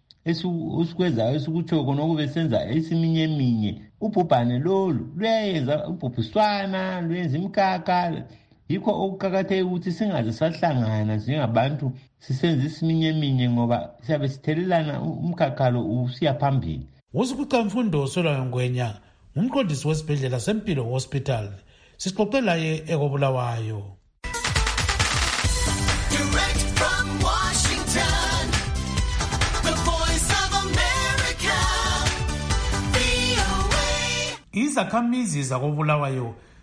esikwezayo esikutsho khona okubesenza esiminye minye, ubhubhane lolu luyenza ubhubhiswana, luyenza imkhakha. Yikho okuqakathekile ukuthi singaze sahlangana njengabantu sisenza isiminye minye ngoba siyabe sithelelana umkhakha lo usiya phambili. Usikhwicamfundo Solwayo Ngwenya umqondisi wesibhedlela sempilo hospital sixoxe laye ekobulawayo. Izakhamizi zakobulawayo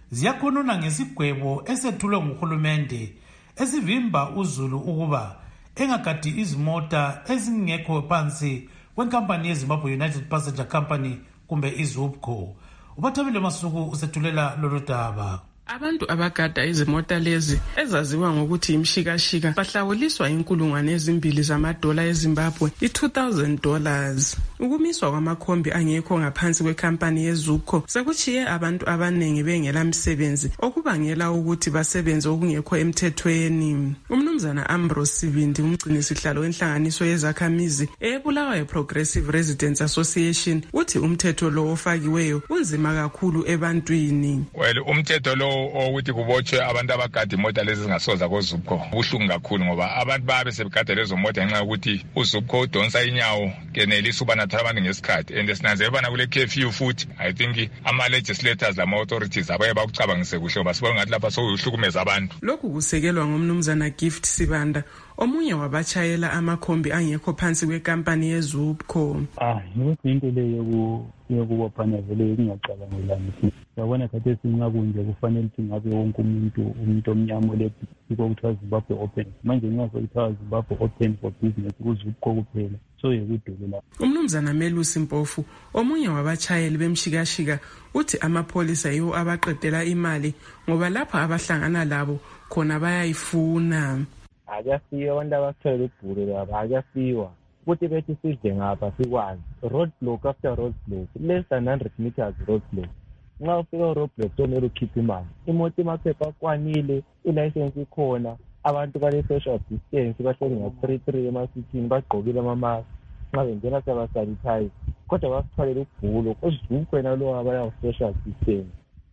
ziyakhonona ngesigwebo esethulwe nguhulumende esivimba uZulu ukuba engagadi izimota ezingekho phansi kwenkampani yeZimbabwe United Passenger Company kumbe iZUPCO. Ubathabile Masuku usethulela lolu daba. Abantu abagada izimota lezi ezaziwa ngokuthi imshikashika bahlawuliswa inkulungwane ezimbili zamadola eZimbabwe i-two thousand dollars. Ukumiswa kwamakhombi angekho ngaphansi kwekampani yeZUPCO sekuchiye abantu abanengi bengela msebenzi okubangela ukuthi basebenze okungekho emthethweni. Umnumzana Ambrose Sibindi umgcini sihlalo wenhlanganiso yezakhamizi eBulawayo Progressive Residents Association uthi umthetho lo ofakiweyo unzima kakhulu ebantwini. Well, umthetho lo ukuthi kubotshwe abantu abagada imota lezi zingasoza koZUPCO ubuhlungu kakhulu ngoba abantu babe sebegada lezo mota ngenxa yokuthi uZUPCO udonsa inyawo kenelisa uba nathana abantu ngesikhathi and sinanzela ubana kule curfew futhi I think ama-legislators lama-authorities abaye bakucabangise kuhle ngoba sibona ngathi lapha sokuhlukumeza abantu. Lokhu kusekelwa ngomnumzana Gift Sibanda omunye wabachayela amakhombi angekho phansi kwekampani yeZUPCO. Ah, into leyo yokubophana vele kungacabangelani ukuthi yabona kade sinqa kunje kufanele ukuthi ngabe wonke umuntu umuntu omnyama lebiko kuthiwa Zimbabwe Open manje ngaso kuthiwa Zimbabwe Open for business kuZUPCO kuphela so yekudulela. Umnumzana Melusi Mpofu omunye wabachayeli bemshikashika uthi amapolisa yiwo abaqedela imali ngoba lapha abahlangana labo khona bayayifuna. Akuyafika abantu abathwele ibhuru laba akuyafika ukuthi bethi sidle ngapha sikwazi road block after road block less than one hundred meters road block. Nxa ufika road block kumele ukhiphe imali imoto imaphepha akwanile ilicense ikhona abantu bale social distance bahleli nga-three three emasithini bagqokile ama-mask nxa bengena sebasanitize kodwa basithwalele ubhulo kuZUPCO wena lo abaya social distance.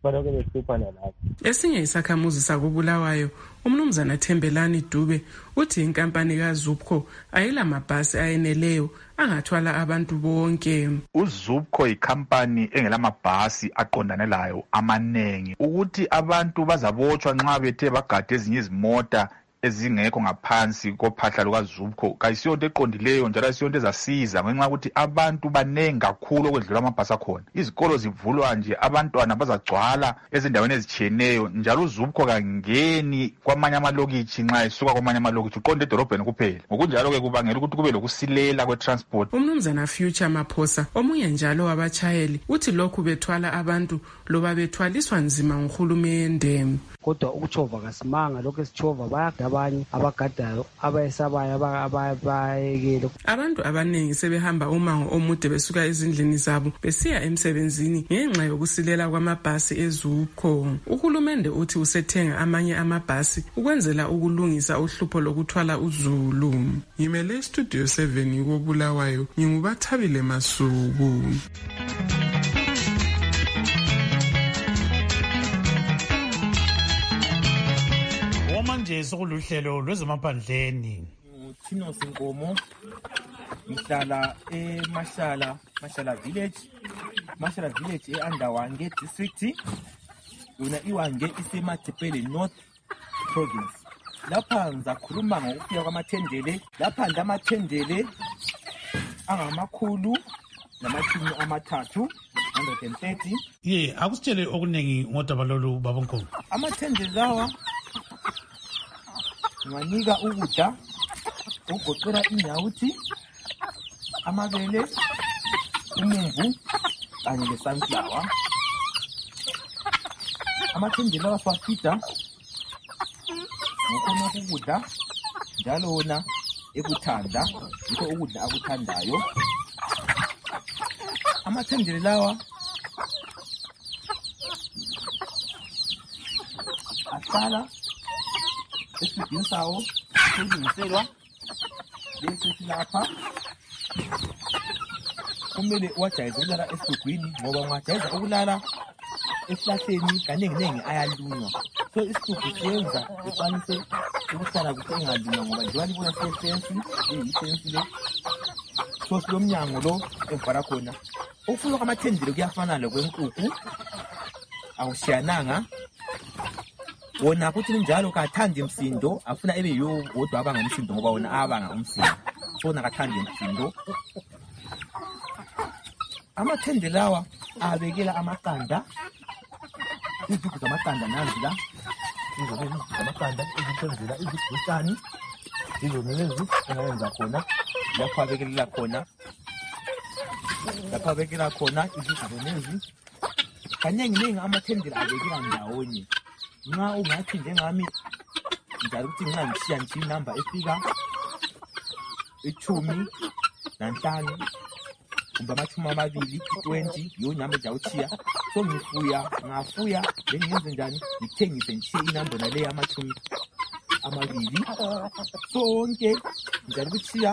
Esinye isakhamuzi sakubulawayo umnumzana Thembelani Dube uthi inkampani kaZUPCO ayila mabhasi ayeneleyo angathwala abantu bonke. uZUPCO ikhampani engelamabhasi aqondane layo amanengi ukuthi abantu bazabotshwa nxa bethe bagade ezinye izimota ezingekho ngaphansi kophahla lukaZUPCO kayisiyonto eqondileyo njalo ayisiyonto ezasiza ngenxa ukuthi abantu banengi kakhulu okwedlula amabhasi akhona. Izikolo zivulwa nje abantwana bazagcwala ezindaweni ezitshiyeneyo njalo uZUPCO kangeni kwamanye amalokitshi nxa esuka kwamanye amalokitshi uqonda edolobheni kuphela. Ngokunjalo-ke kubangela ukuthi kube lokusilela kwe-transport. Umnumzana Future Maphosa omunye njalo wabachayeli uthi lokhu bethwala abantu loba bethwaliswa nzima nguhulumende. Kodwa ukutshova kasimanga lokho esitshova bayagaba abanye abagadayo abayesabayo abayekele. Abantu abaningi sebehamba umango omude besuka ezindlini zabo besiya emsebenzini ngenxa yokusilela kwamabhasi eZUPCO. Uhulumende uthi usethenga amanye amabhasi ukwenzela ukulungisa uhlupho lokuthwala uZulu. Ngimele Studio seven koBulawayo ngingubathabile Masuku. Manje sokuluhlelo lwezemaphandleni. Thino Sinkomo ngihlala eMashala Mashala Village Mashala Village eAndawange district yona iwange iseMathepele North Province. Lapha ngizakhuluma ngokufika kwamathendele lapha ndamathendele angamakhulu namashumi amathathu one hundred thirty. Ye akusitshele okuningi ngodaba lolu babonkulu. Amathendele lawa nganika ukudla ugoqela inyawuthi amabele umumbu kanye lesunflower. Amathendele lawa siwafida ngokhona ukudla njalo wona ekuthanda yikho ukudla akuthandayo. Amathendele lawa ahlala esidini sawo silungiselwa bese silapha. Kumele uwajayeze ukulala esigugwini ngoba ungajayeza ukulala esihlahleni kaningi-ningi ayalunywa. So isigubhu siyenza ekwanise ukuhlala kuhle engalunywa ngoba njengoba libona siyefensi liyifensi le so silomnyango lo emvala khona. Ukufuna kwamathendele kuyafana lokwenkukhu awushiyananga. Wona kuthi njalo kathanda imsindo afuna ebe yiwo wodwa abanga umsindo ngoba wona abanga umsindo so nakathanda imsindo. Amathendele lawa abekela amaqanda izigubhu zamaqanda nazi la izona izigubhu zamaqanda ezisenzela izigubhutani izona lezi engayenza khona lapho abekelela khona lapho abekela khona izigubhu lezi kaningi amathendela abekela ndawonye nxa ungathi njengami njalo ukuthi ngingangishiya nje inamba efika ithumi nanhlanu kumbe amachumi amabili twenty yiyo namba ejawuthiya so ngifuya ngafuya bengenze njani ngithengise ngishiye inamba naleyo amachumi amabili sonke njalo ukuthiya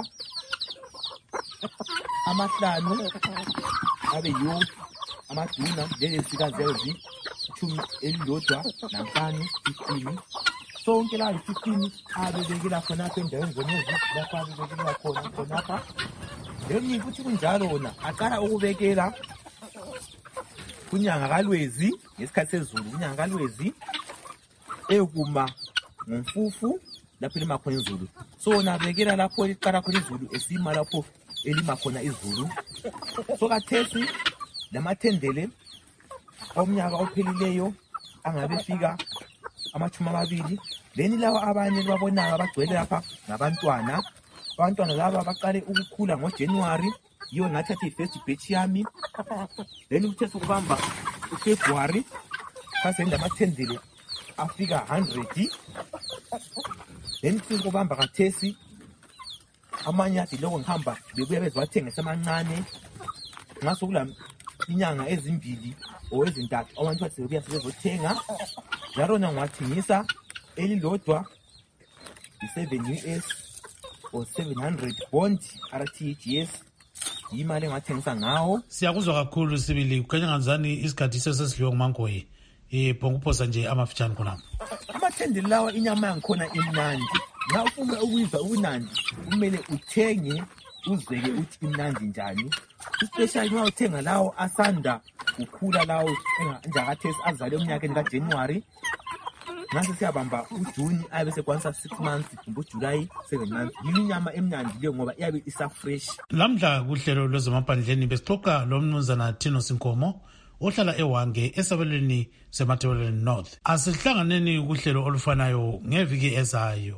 amahlanu abe yiwo amaduna njengezikazi ithumi elilodwa nanhlanu fifteen sonke la yi-fifteen abebekela khonapha endaweni zonezi lapho abebekela khona khonapha then futhi kunjalo wona aqala ukubekela kunyanga kaLwezi ngesikhathi sezulu kunyanga kaLwezi ekuma ngomfufu lapho elima khona izulu so wona abekela lapho liqala khona izulu esima lapho elima khona izulu so kathesi lamathendele omnyaka ophelileyo angabe fika amachumi amabili then lawa abanye babonayo abagcwele lapha ngabantwana abantwana laba baqale ukukhula ngoJanuary yiyo ngathatha i-first batch yami then uthe sokubamba uFebruary kasenza amathendele afika one hundred then sokubamba kathesi amanye athi lokho ngihamba bebuya beziwathengisa amancane ngaso kula inyanga ezimbili o ezintathu abantu bathi bebuya sebezothenga yarona ngiwathengisa elilodwa i-seven U S or seven hundred bond R T G S imali engathengisa ngawo. Siyakuzwa kakhulu sibili kukhanya ngazani isikhathi sesidliwe nguMangoye eh phonguphosa nje amafitshane khona. Amathendele lawa inyama yangikhona imnandi na ufuna ukuyizwa ubunandi kumele uthenge uzeke uthi imnandi njani especially nxa uthenga lawo asanda ukhula lawo njakathesi azale umnyakeni kaJanuary ngase siyabamba uJune abe sekwanisa six months kumbe uJuly seven months yinyama emnandi leyo ngoba iyabe isa fresh. Lamhla kuhlelo lwezemaphandleni besixoxa lo mnumzana Thino Sinkomo ohlala eWange esabelweni seMatabeleland North. Asihlanganeni kuhlelo olufanayo ngeviki ezayo.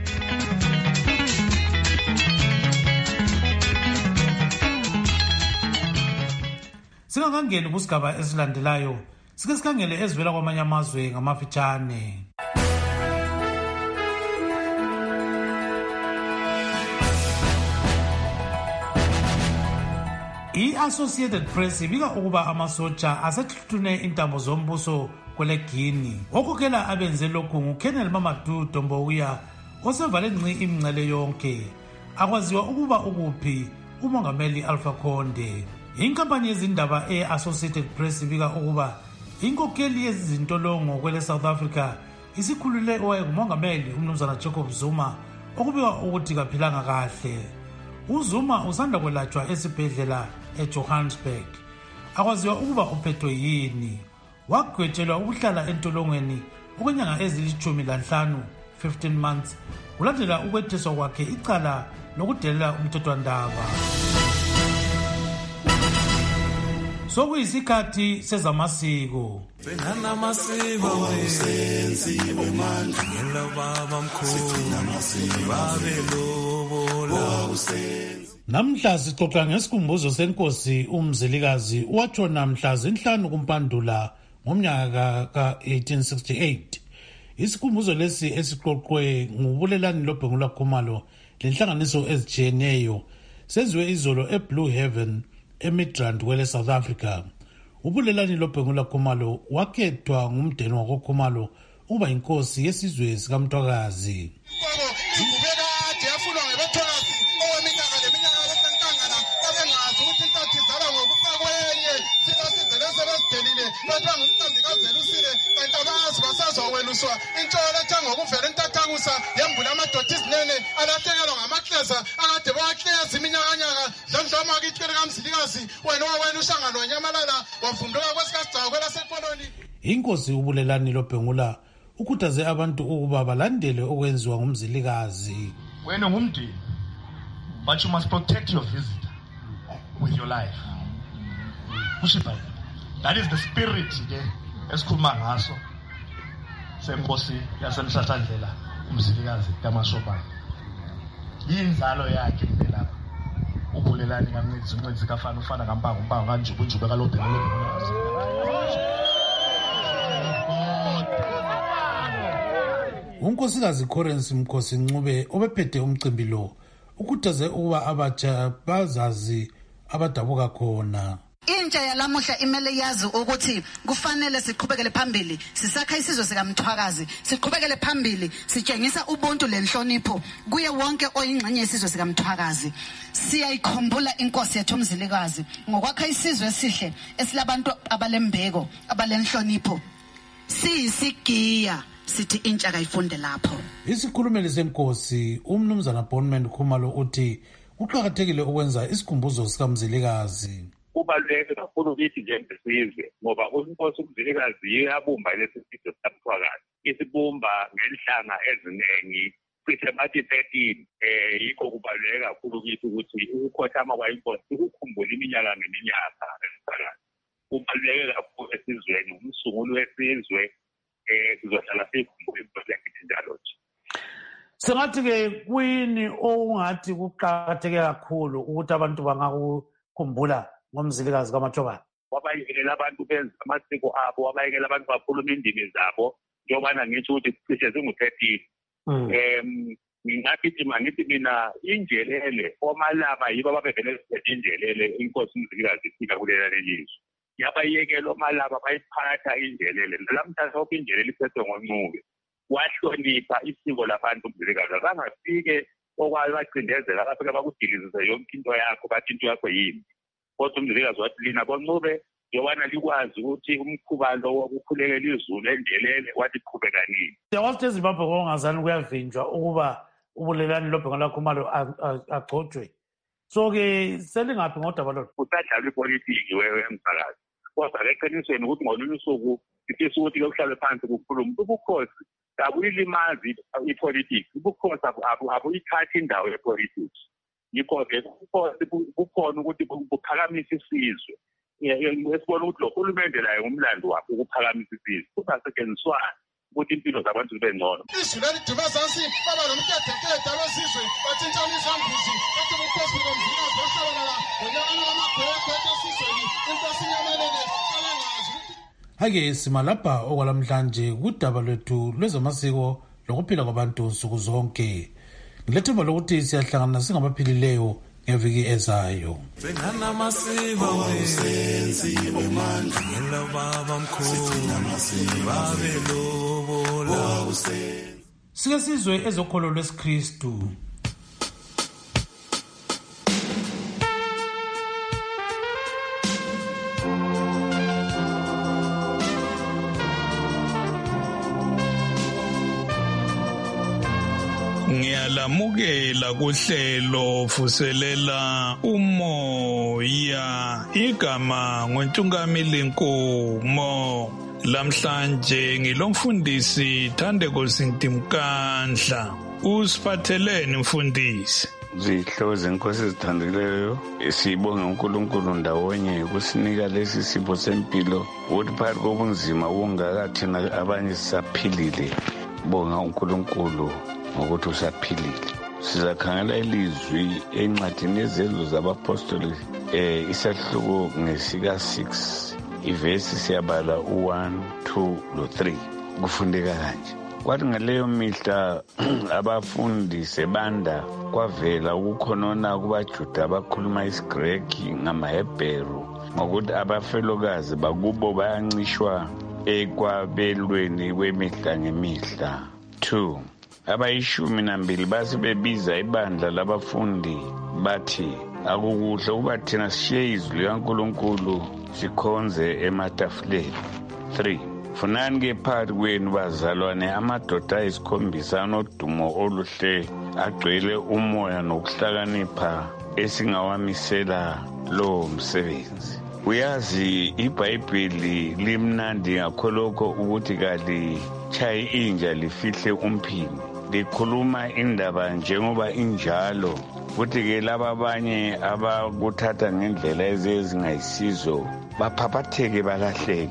Singakangeni kusigaba esilandelayo sike sikhangele ezivela kwamanye amazwe ngamafitshane. I-Associated Press ibika ukuba amasotsha asethuthune intambo zombuso kwele Guinea. Okhokhela abenze lokhu nguKenel Mamadou Doumbouya osevale ngci imingcele yonke. Akwaziwa ukuba ukuphi umongameli Alpha Conde. Inkampani yezindaba e-Associated Press ibika ukuba inkokheli yezintolongo kwele South Africa isikhulule owayengumongameli umnumzana Jacob Zuma okubika ukuthi kaphilanga kahle. uZuma usanda kwelatshwa esibhedlela eJohannesburg. Akwaziwa ukuba uphethwe yini. Wagwetshelwa ukuhlala entolongweni okwenyanga ezilithumi lanhlanu fifteen months kulandela ukwetheswa kwakhe icala lokudelela umthethwandaba. Sokuyisikhathi sezamasiko. Benana masiko senziwe manje ngelo baba mkhulu babelobola usenzi. Namhla sixoxa ngesikhumbuzo senkosi uMzilikazi watshona mhla zinhlanu kuMpandula ngomnyaka ka eighteen sixty-eight. Isikhumbuzo lesi esiqoqwe ngubulelani loBhengula Khumalo lenhlanganiso ezijiyeneyo senziwe izolo eBlue Heaven eMidrand kwele South Africa. Ubulelani loBhengula Khumalo wakhethwa ngumndeni wakoKhumalo ukuba inkosi yesizwe sikaMthwakazi. intsholo ethangokuvela entathakusa yembula amadoda izinene alahlekelo ngamakleza akade bawakleza iminyakanyaka dlamdloma kihlele kaMzilikazi wena wawena uhlangano wanyamalala wavunduka kwesikasigcawu kwelasekoloni. Inkosi ubulelani loBhengula ukhuthaze abantu ukuba balandele okwenziwa nguMzilikazi. Wena ngumndeni but you must protect your visitor with your life. That is the spirit there esikhuluma ngaso senkosi yasemhlathandlela umzilikazi kaMashobane. Yinzalo yakhe lapha. Ubulelani kaMncisi Ncisi kafana ufana kaMpango Mpango kanjube njube kalobhe kalobhe. unkosikazi Corensi Mkhosi Ncube obephethe umcimbi lo ukhuthaze ukuba abatsha bazazi abadabuka khona. Intsha yalamuhla imele yazi ukuthi kufanele siqhubekele phambili sisakha isizwe sikaMthwakazi, siqhubekele phambili sitshengisa ubuntu lenhlonipho kuye wonke oyingxenye yesizwe sikaMthwakazi. Siyayikhumbula inkosi yethu uMzilikazi ngokwakha isizwe esihle esilabantu abalembeko abalenhlonipho. Siyisigiya sithi intsha kayifunde lapho. Isikhulumeli senkosi umnumzana Bonman Khumalo uthi kuqhakathekile ukwenza isikhumbuzo sikaMzilikazi. Kubaluleke kakhulu kithi njengesizwe ngoba inkosi uMzilikazi yabumba lesi sizwe sikaMthwakazi. Isibumba ngenhlanga eziningi cishe bathi thirteen. Eh yikho kubaluleke kakhulu kithi ukuthi ukukhothama kwayinkosi ukukhumbula iminyaka ngeminyaka eMthwakazi. Kubaluleke kakhulu esizweni umsunguli wesizwe eh sizohlala sikhumbula iproject njalo nje. Sengathi ke kuyini okungathi kuqhakatheke kakhulu ukuthi abantu bangakukhumbula ngomzilikazi kaMashobane? Wabayekela abantu benza amasiko abo, wabayekela abantu bakhuluma indimi zabo njobana ngisho ukuthi cishe zingu-thirteen. Em ngingathi mangithi mina injelele omalaba yibo ababevele injelele inkosi uMzilikazi ifika kulela lelizwe. Yabayekela omalaba bayiphatha injelele namhlanje sonke injelele iphethwe ngoNcube. Wahlonipha isiko labantu uMzilikazi bangafike okwazi bacindezela bafike bakudilizise yonke into yakho bathi into yakho yini. Kodwa uMzilikazi wathi lina koNcube yobana likwazi ukuthi umkhuba lo wokukhulekela izulu enjelele wathi qhubekani. Yawathi eZimbabwe ngongazani kuyavinjwa ukuba ubulelani lobhengo lakho malo agcotshwe. So ke selingaphi ngodaba lolu? Kusadlala ipolitiki wewe emphakathi. Kodwa eqinisweni ukuthi ngolunye usuku sifisa ukuthi kuhlalwe phansi kukhuluma ubukhosi akuyilimazi ipolitiki. Ubukhosi abuyithatha indawo yepolitiki. Yikho-ke ubukhosi bukhona ukuthi buphakamisa isizwe. Esibona ukuthi lo hulumende layo ngumlando wakhe ukuphakamisa isizwe. Kungasetshenziswana ukuthi impilo zabantu zibe ngcono. Izwi lelidivazansi baba nomkhethekheda lwesizwe bathintshana izambuzi bathi ubukhosi bukaMzilikazi bahlabalala ngonyakana wamagwegwe esizweni inkosi inyamelele alangazi. Ake simalapha okwalamhlanje kudaba lwethu lwezamasiko lokuphila kwabantu nsuku zonke. Ngilethemba lokuthi siyahlangana singabaphilileyo ngeviki ezayo. Sengana masiba wesenziwe manje ngela baba mkhulu babe lobola. Sike sizwe ezokholo lwesiKristu. Ngiyalamukela kuhlelo fuselela umoya igama ngoNtungamili Nkomo. Lamhlanje ngilomfundisi Thandeko Sintimkandla. Usiphatheleni mfundisi? Zihloze inkosi ezithandileyo sibonge uNkulunkulu ndawonye kusinika lesi sipho sempilo ukuthi phakathi kobunzima wongaka thina abanye sisaphilile. Bonga uNkulunkulu ngokuthi usaphilile. Sizakhangela ilizwi encwadini yezenzo zabapostoli eh isahluko ngesika six ivesi siyabala u-one, two no three kufundeka kanje. Kwathi ngaleyo mihla abafundi sebanda kwavela ukukhonona kubaJuda abakhuluma isiGreki ngamaHebheru ngokuthi abafelokazi bakubo bayancishwa ekwabelweni kwemihla ngemihla. Two, abayishumi nambili base bebiza ibandla labafundi bathi akukuhle ukuba thina sishiye izwi likaNkulunkulu sikhonze ematafuleni. Three, funani ke phakathi kwenu bazalwane amadoda ayisikhombisa anodumo oluhle agcwele umoya nokuhlakanipha esingawamisela lowo msebenzi. Uyazi iBhayibheli limnandi ngakholoko ukuthi kali chayi inja lifihle umphini. Likhuluma indaba njengoba injalo futhi ke laba abanye abakuthatha ngendlela ezingayisizo baphaphatheke balahleke.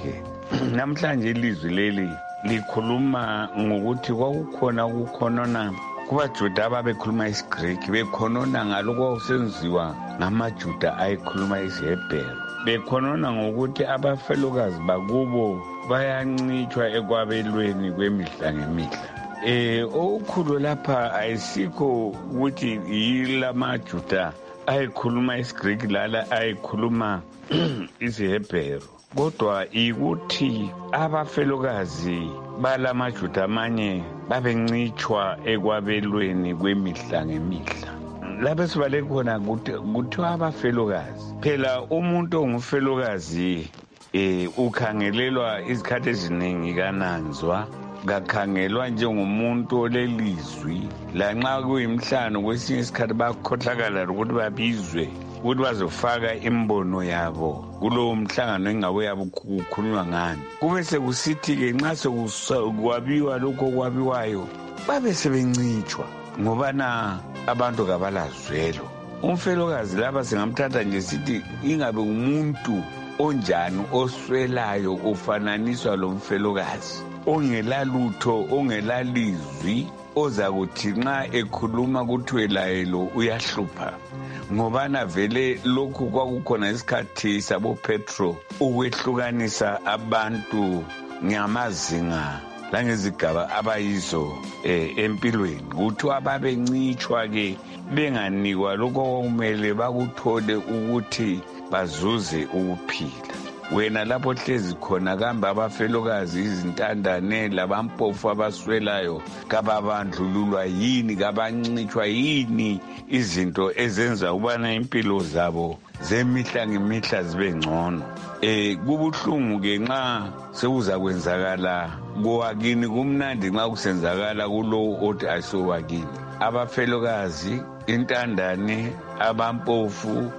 namhlanje ilizwi leli likhuluma ngokuthi kwakukhona ukukhonona kubaJuda ababekhuluma isiGreek bekhonona ngalokho okusenziwa ngamaJuda ayekhuluma isiHebheru. Bekhonona ngokuthi abafelokazi bakubo bayancitshwa ekwabelweni kwemihla ngemihla. Eh okukhulu lapha ayisikho ukuthi yilamaJuda ayekhuluma isiGreek lala ayekhuluma isiHebheru, kodwa ikuthi abafelokazi balamaJuda amanye babencitshwa ekwabelweni kwemihla ngemihla. Lapho sibale khona kuthiwa abafelokazi. Phela umuntu ongufelokazi eh ukhangelelwa izikhathi eziningi kananzwa, ngakhangelwa njengomuntu olelizwi, lanxa kuyimhlano kwesinye isikhathi bakhohlakala ukuthi babizwe ukuthi bazofaka imbono yabo kulowo mhlangano engabe yabo kukhulunywa ngani. Kube sekusithi-ke nxa sekwabiwa lokho okwabiwayo babe sebencitshwa ngoba na abantu kabalazwelo. Umfelokazi lapha singamthatha nje sithi ingabe umuntu onjani oswelayo ufananiswa lo mfelokazi ongelalutho ongelalizwi ozakuthi nxa ekhuluma kuthiwe laye lo uyahlupha, ngoba na vele lokhu kwakukhona isikhathi sabo Petro ukwehlukanisa abantu ngamazinga langezigaba abayizo eh, empilweni, kuthi ababencitshwa ke benganikwa lokho okumele bakuthole ukuthi bazuze ukuphila. Wena lapho hlezi khona kambe abafelokazi izintandane labampofu abaswelayo kababandlululwa yini, kabancitshwa yini izinto ezenza ubana impilo zabo zemihla ngemihla zibe ngcono. Eh kubuhlungu ke nxa sekuza kwenzakala kwakini, kumnandi nxa kusenzakala kulowo othi asowakini. Abafelokazi, intandane, abampofu,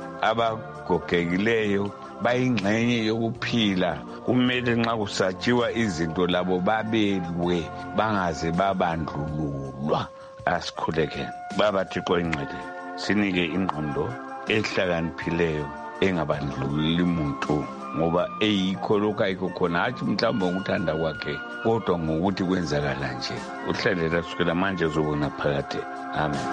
abagogekileyo bayingxenye yokuphila. Kumele nxa kusatshiwa izinto labo babelwe bangaze babandlululwa. Asikhuleke baba Thixo ingcwele, sinike ingqondo ehlakaniphileyo engabandlululi umuntu, ngoba eyikho lokho ayikho khona, hathi mhlawumbe ngokuthanda kwakhe kodwa ngokuthi kwenzakala nje. Uhlalela kusukela manje uzobona phakade. Amen.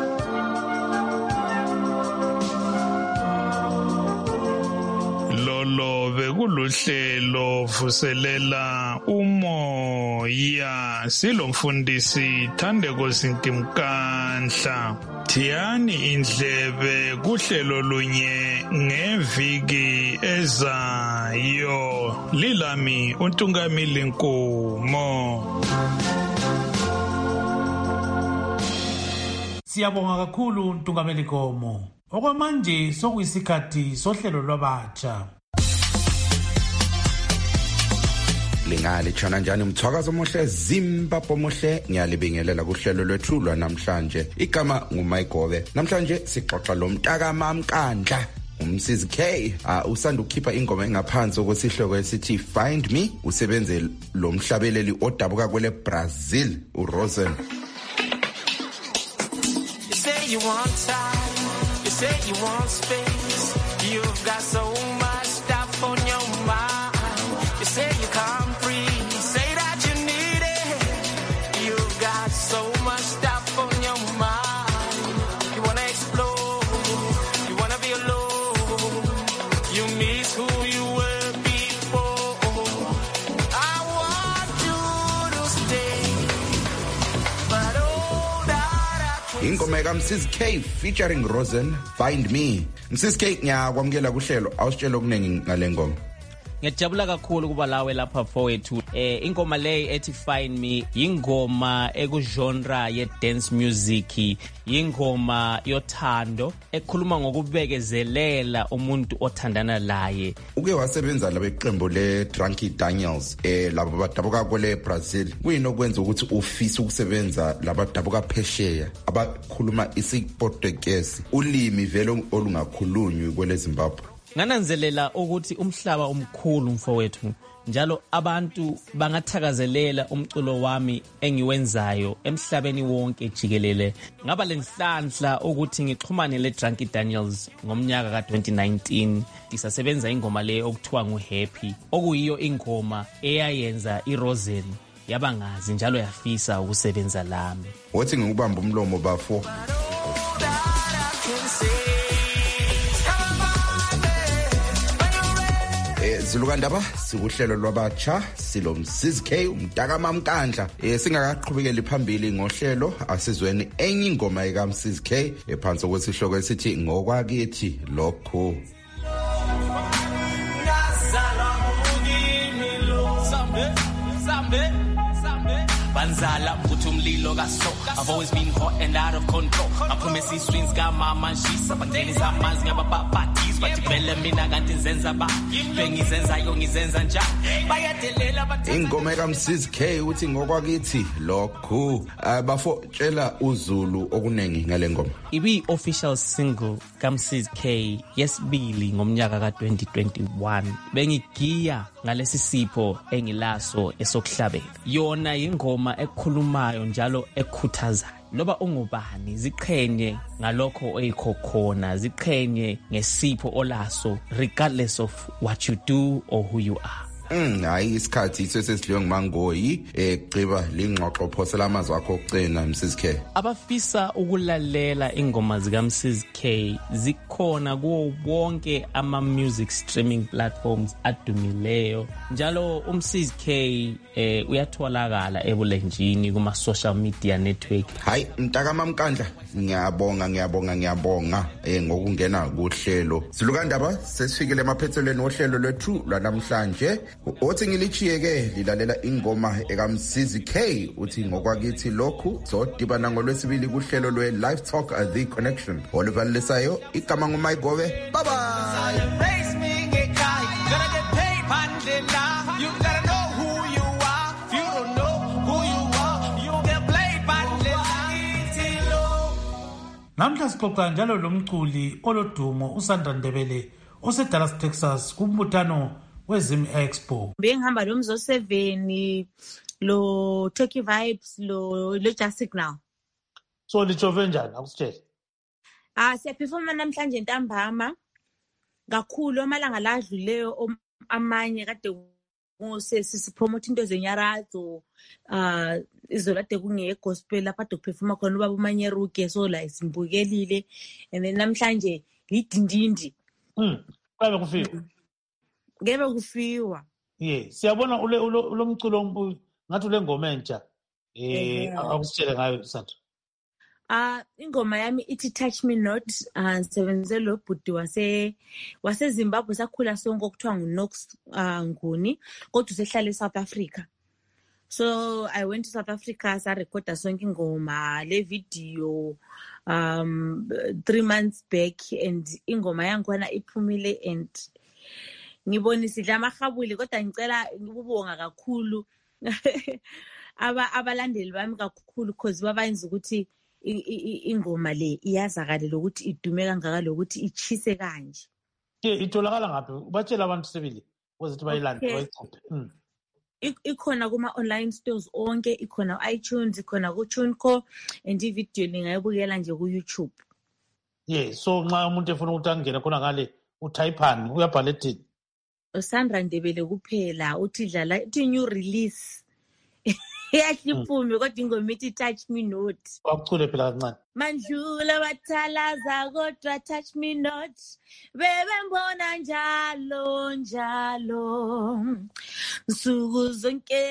Lolo bekuluhlelo vuselela umoya, silomfundisi Thandeko Sintimkanhla. Thiyani indlebe kuhlelo lunye ngeviki ezayo. Lilami uNtungamili Nkomo. Siyabonga kakhulu Ntungamili Nkomo. Okwamanje sokuyisikhathi sohlelo lwabatsha. Lingali tshana njani umthwakazo omuhle Zimbabwe omuhle, ngiyalibingelela kuhlelo lwethu lwanamhlanje. Igama nguMayigobe. Namhlanje sixoxa lo Mtaka Mamkandla umsizi K. Uh, usanda ukukhipha ingoma engaphansi okwesihloko esithi Find Me. Usebenze lo mhlabeleli odabuka kwele Brazil uRosen. You say you want time, you say you want space, you've got so much stuff on your mind. You say you can't breathe, say that you need it, you've got so much stuff on your mind. You wanna explore, you wanna be alone, you miss who you were before. I want you to stay, but oh that I can't. Ingoma kaMsizi K featuring Rosen, Find Me. Msizi K, ngiyakwamukela kuhlelo, awusitshela okuningi ngale ngoma. Ngiyajabula kakhulu kuba lawe lapha fowethu. Eh ingoma leyi ethi Find Me ingoma ekugenre ye dance music, ingoma yothando ekhuluma ngokubekezelela umuntu othandana laye. Uke wasebenza labeqembu le Drunky Daniels eh labo badabuka kwele Brazil. Kuyini okwenza ukuthi ufisa ukusebenza labadabuka phesheya abakhuluma isiPortuguese, ulimi vele olungakhulunywi kwele Zimbabwe? ngananzelela ukuthi umhlaba umkhulu mfowethu njalo abantu bangathakazelela umculo wami engiwenzayo emhlabeni wonke jikelele. Ngaba lenhlanhla ukuthi ngixhumane leDrunky Daniels ngomnyaka ka twenty nineteen disasebenza ingoma le okuthiwa nguHappy, okuyiyo ingoma eyayenza iRosen yabangazi njalo yafisa ukusebenza lami. Wathi ngikubamba umlomo bafo. Zilukandaba sikuhlelo lwabatsha silo Msizi K umntaka mamkandla. Eh singakaqhubekeli phambili ngohlelo asizweni enye ingoma eka Msizi K ephansi kwesihloko esithi ngokwakithi lokho. Banzala mkuthi umlilo kaso. I've always been hot and out of control. Aphumesi swings kamama nshisa bandeni zamanzi ngabapapati batibele mina kanti nzenza ba bengizenza yo ngizenza njani bayadelela bathi ingoma kaMsizi K uthi ngokwakithi lokho. Bafo tshela uZulu okunengi ngale ngoma. Ibi official single kaMsizi K yesibili ngomnyaka ka twenty twenty-one. Bengigiya ngalesi sipho engilaso esokuhlabela. Yona ingoma ekhulumayo njalo ekhuthazayo. Loba ungubani ziqhenye ngalokho oyikhokhona, ziqhenye ngesipho olaso regardless of what you do or who you are. Mm hayi isikhathi sesidliwe ngumangoyi egciba lingxoxo phosela amazwi akho okucina Msizi K. Abafisa ukulalela ingoma zika Msizi K zikhona kuwo wonke ama music streaming platforms adumileyo. Njalo uMsizi K eh uyatholakala ebulenjini kuma social media network. Hayi mntaka mamkandla ngiyabonga ngiyabonga ngiyabonga eh ngokungena kuhlelo. Zilukandaba sesifikele emaphethelweni ohlelo lwethu lwanamhlanje. Othi ngilichiyeke lilalela ingoma ekaMsizi K uthi ngokwakithi lokhu. So dibana ngolwesibili kuhlelo lwe Live Talk at the Connection. Oliver Lesayo igama nguMayigobe. Bye bye. Namhla sixoxa njalo lomculi olodumo uSandra Ndebele oseDallas Texas kumbuthano weZim Expo. Bengihamba lo Mzo seven lo Turkey Vibes lo lo Just Signal. So lichove njani akusitshela? Ah siyaperforma namhlanje ntambama kakhulu amalanga ladluleyo amanye kade ngose sisipromote into zenyarazo ah izola de kunge gospel lapha dokuperforma khona ubaba umanyeruke so la simbukelile and then namhlanje lidindindi. Mm babe kufika. Ngebe kufiwa. Yeah, siyabona ule ulomculo ngathi ule ngoma entsha. Eh akusitshele ngayo Sandra. Ah ingoma yami ithi Touch Me Not ngisebenze lo bhuti wase wase Zimbabwe sakhula sonke okuthiwa nguNox Nguni kodwa usehlala eSouth Africa. So I went to South Africa sa recorda sonke ingoma le video um three months back and ingoma yangikhona iphumile and ngibona sidla amahabuli kodwa ngicela ngibonga kakhulu aba abalandeli bami kakhulu because babayenza ukuthi ingoma le iyazakala lokuthi idume kangaka lokuthi ichise kanje. Ke itholakala ngapi? Batshela abantu sebili ukuthi bayilanda bayichophe. Mm. Ikhona kuma online stores onke, ikhona iTunes, ikhona ku TuneCore and ivideo lingayibukela nje ku YouTube. Yeah, so nxa umuntu efuna ukuthi angene khona ngale utypeani uyabhala ethi Sandra Ndebele kuphela uthi dlala uthi new release. Yahliphumi kodwa ingoma ithi Touch Me Not. Akucule phela kancane. Mandlula bathalaza kodwa Touch Me Not. Bebe mbona njalo njalo. Nsuku zonke.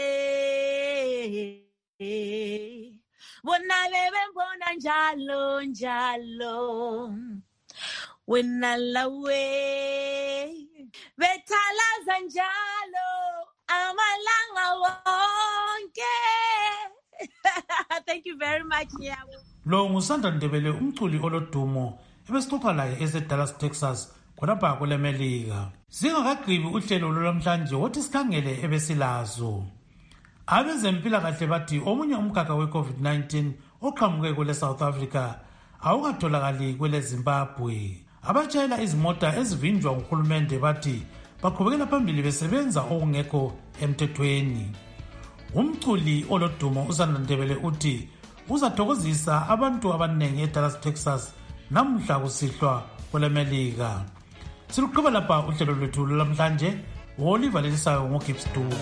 Bona bebe mbona njalo njalo. Wena lawe. Bethalaza njalo. Amalanga wonke. Thank you very much, Nyabo. Lo nguSandra Ndebele umculi olodumo ebesixoxa laye eseDallas Texas khonapha kule Melika. Singakagqibi uhlelo lolwamhlanje wothi sikhangele ebesilazo. Abezempilakahle bathi omunye umkhakha we-COVID nineteen oqhamuke kule South Africa awukatholakali kwele Zimbabwe. Abatshayela izimota ezivinjwa nguhulumende bathi baqhubekela phambili besebenza okungekho emthethweni. Umculi olodumo uSandra Ndebele uthi uzathokozisa abantu abaningi eDallas, Texas namhla kusihlwa kwelemelika. Siluqhuba lapha uhlelo lwethu lamhlanje. Oliver Lelisayo ngoGibbs Dube.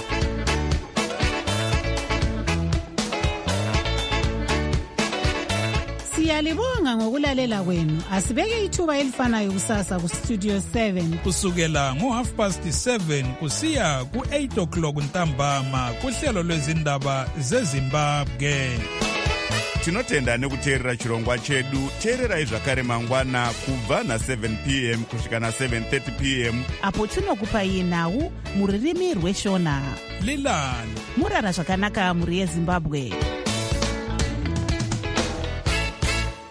Siyalibonga ngokulalela kwenu. Asibeke ithuba elifanayo kusasa ku Studio seven kusukela ngo half past seven kusiya ku eight o'clock ntambama kuhlelo lwezindaba zeZimbabwe. Tinotenda nekuteerera chirongwa chedu. Teererai zvakare mangwana kubva na seven p m kusvika na seven thirty p m apo tinokupai nhau muririmi rweshona. Lilani murara zvakanaka muri yeZimbabwe.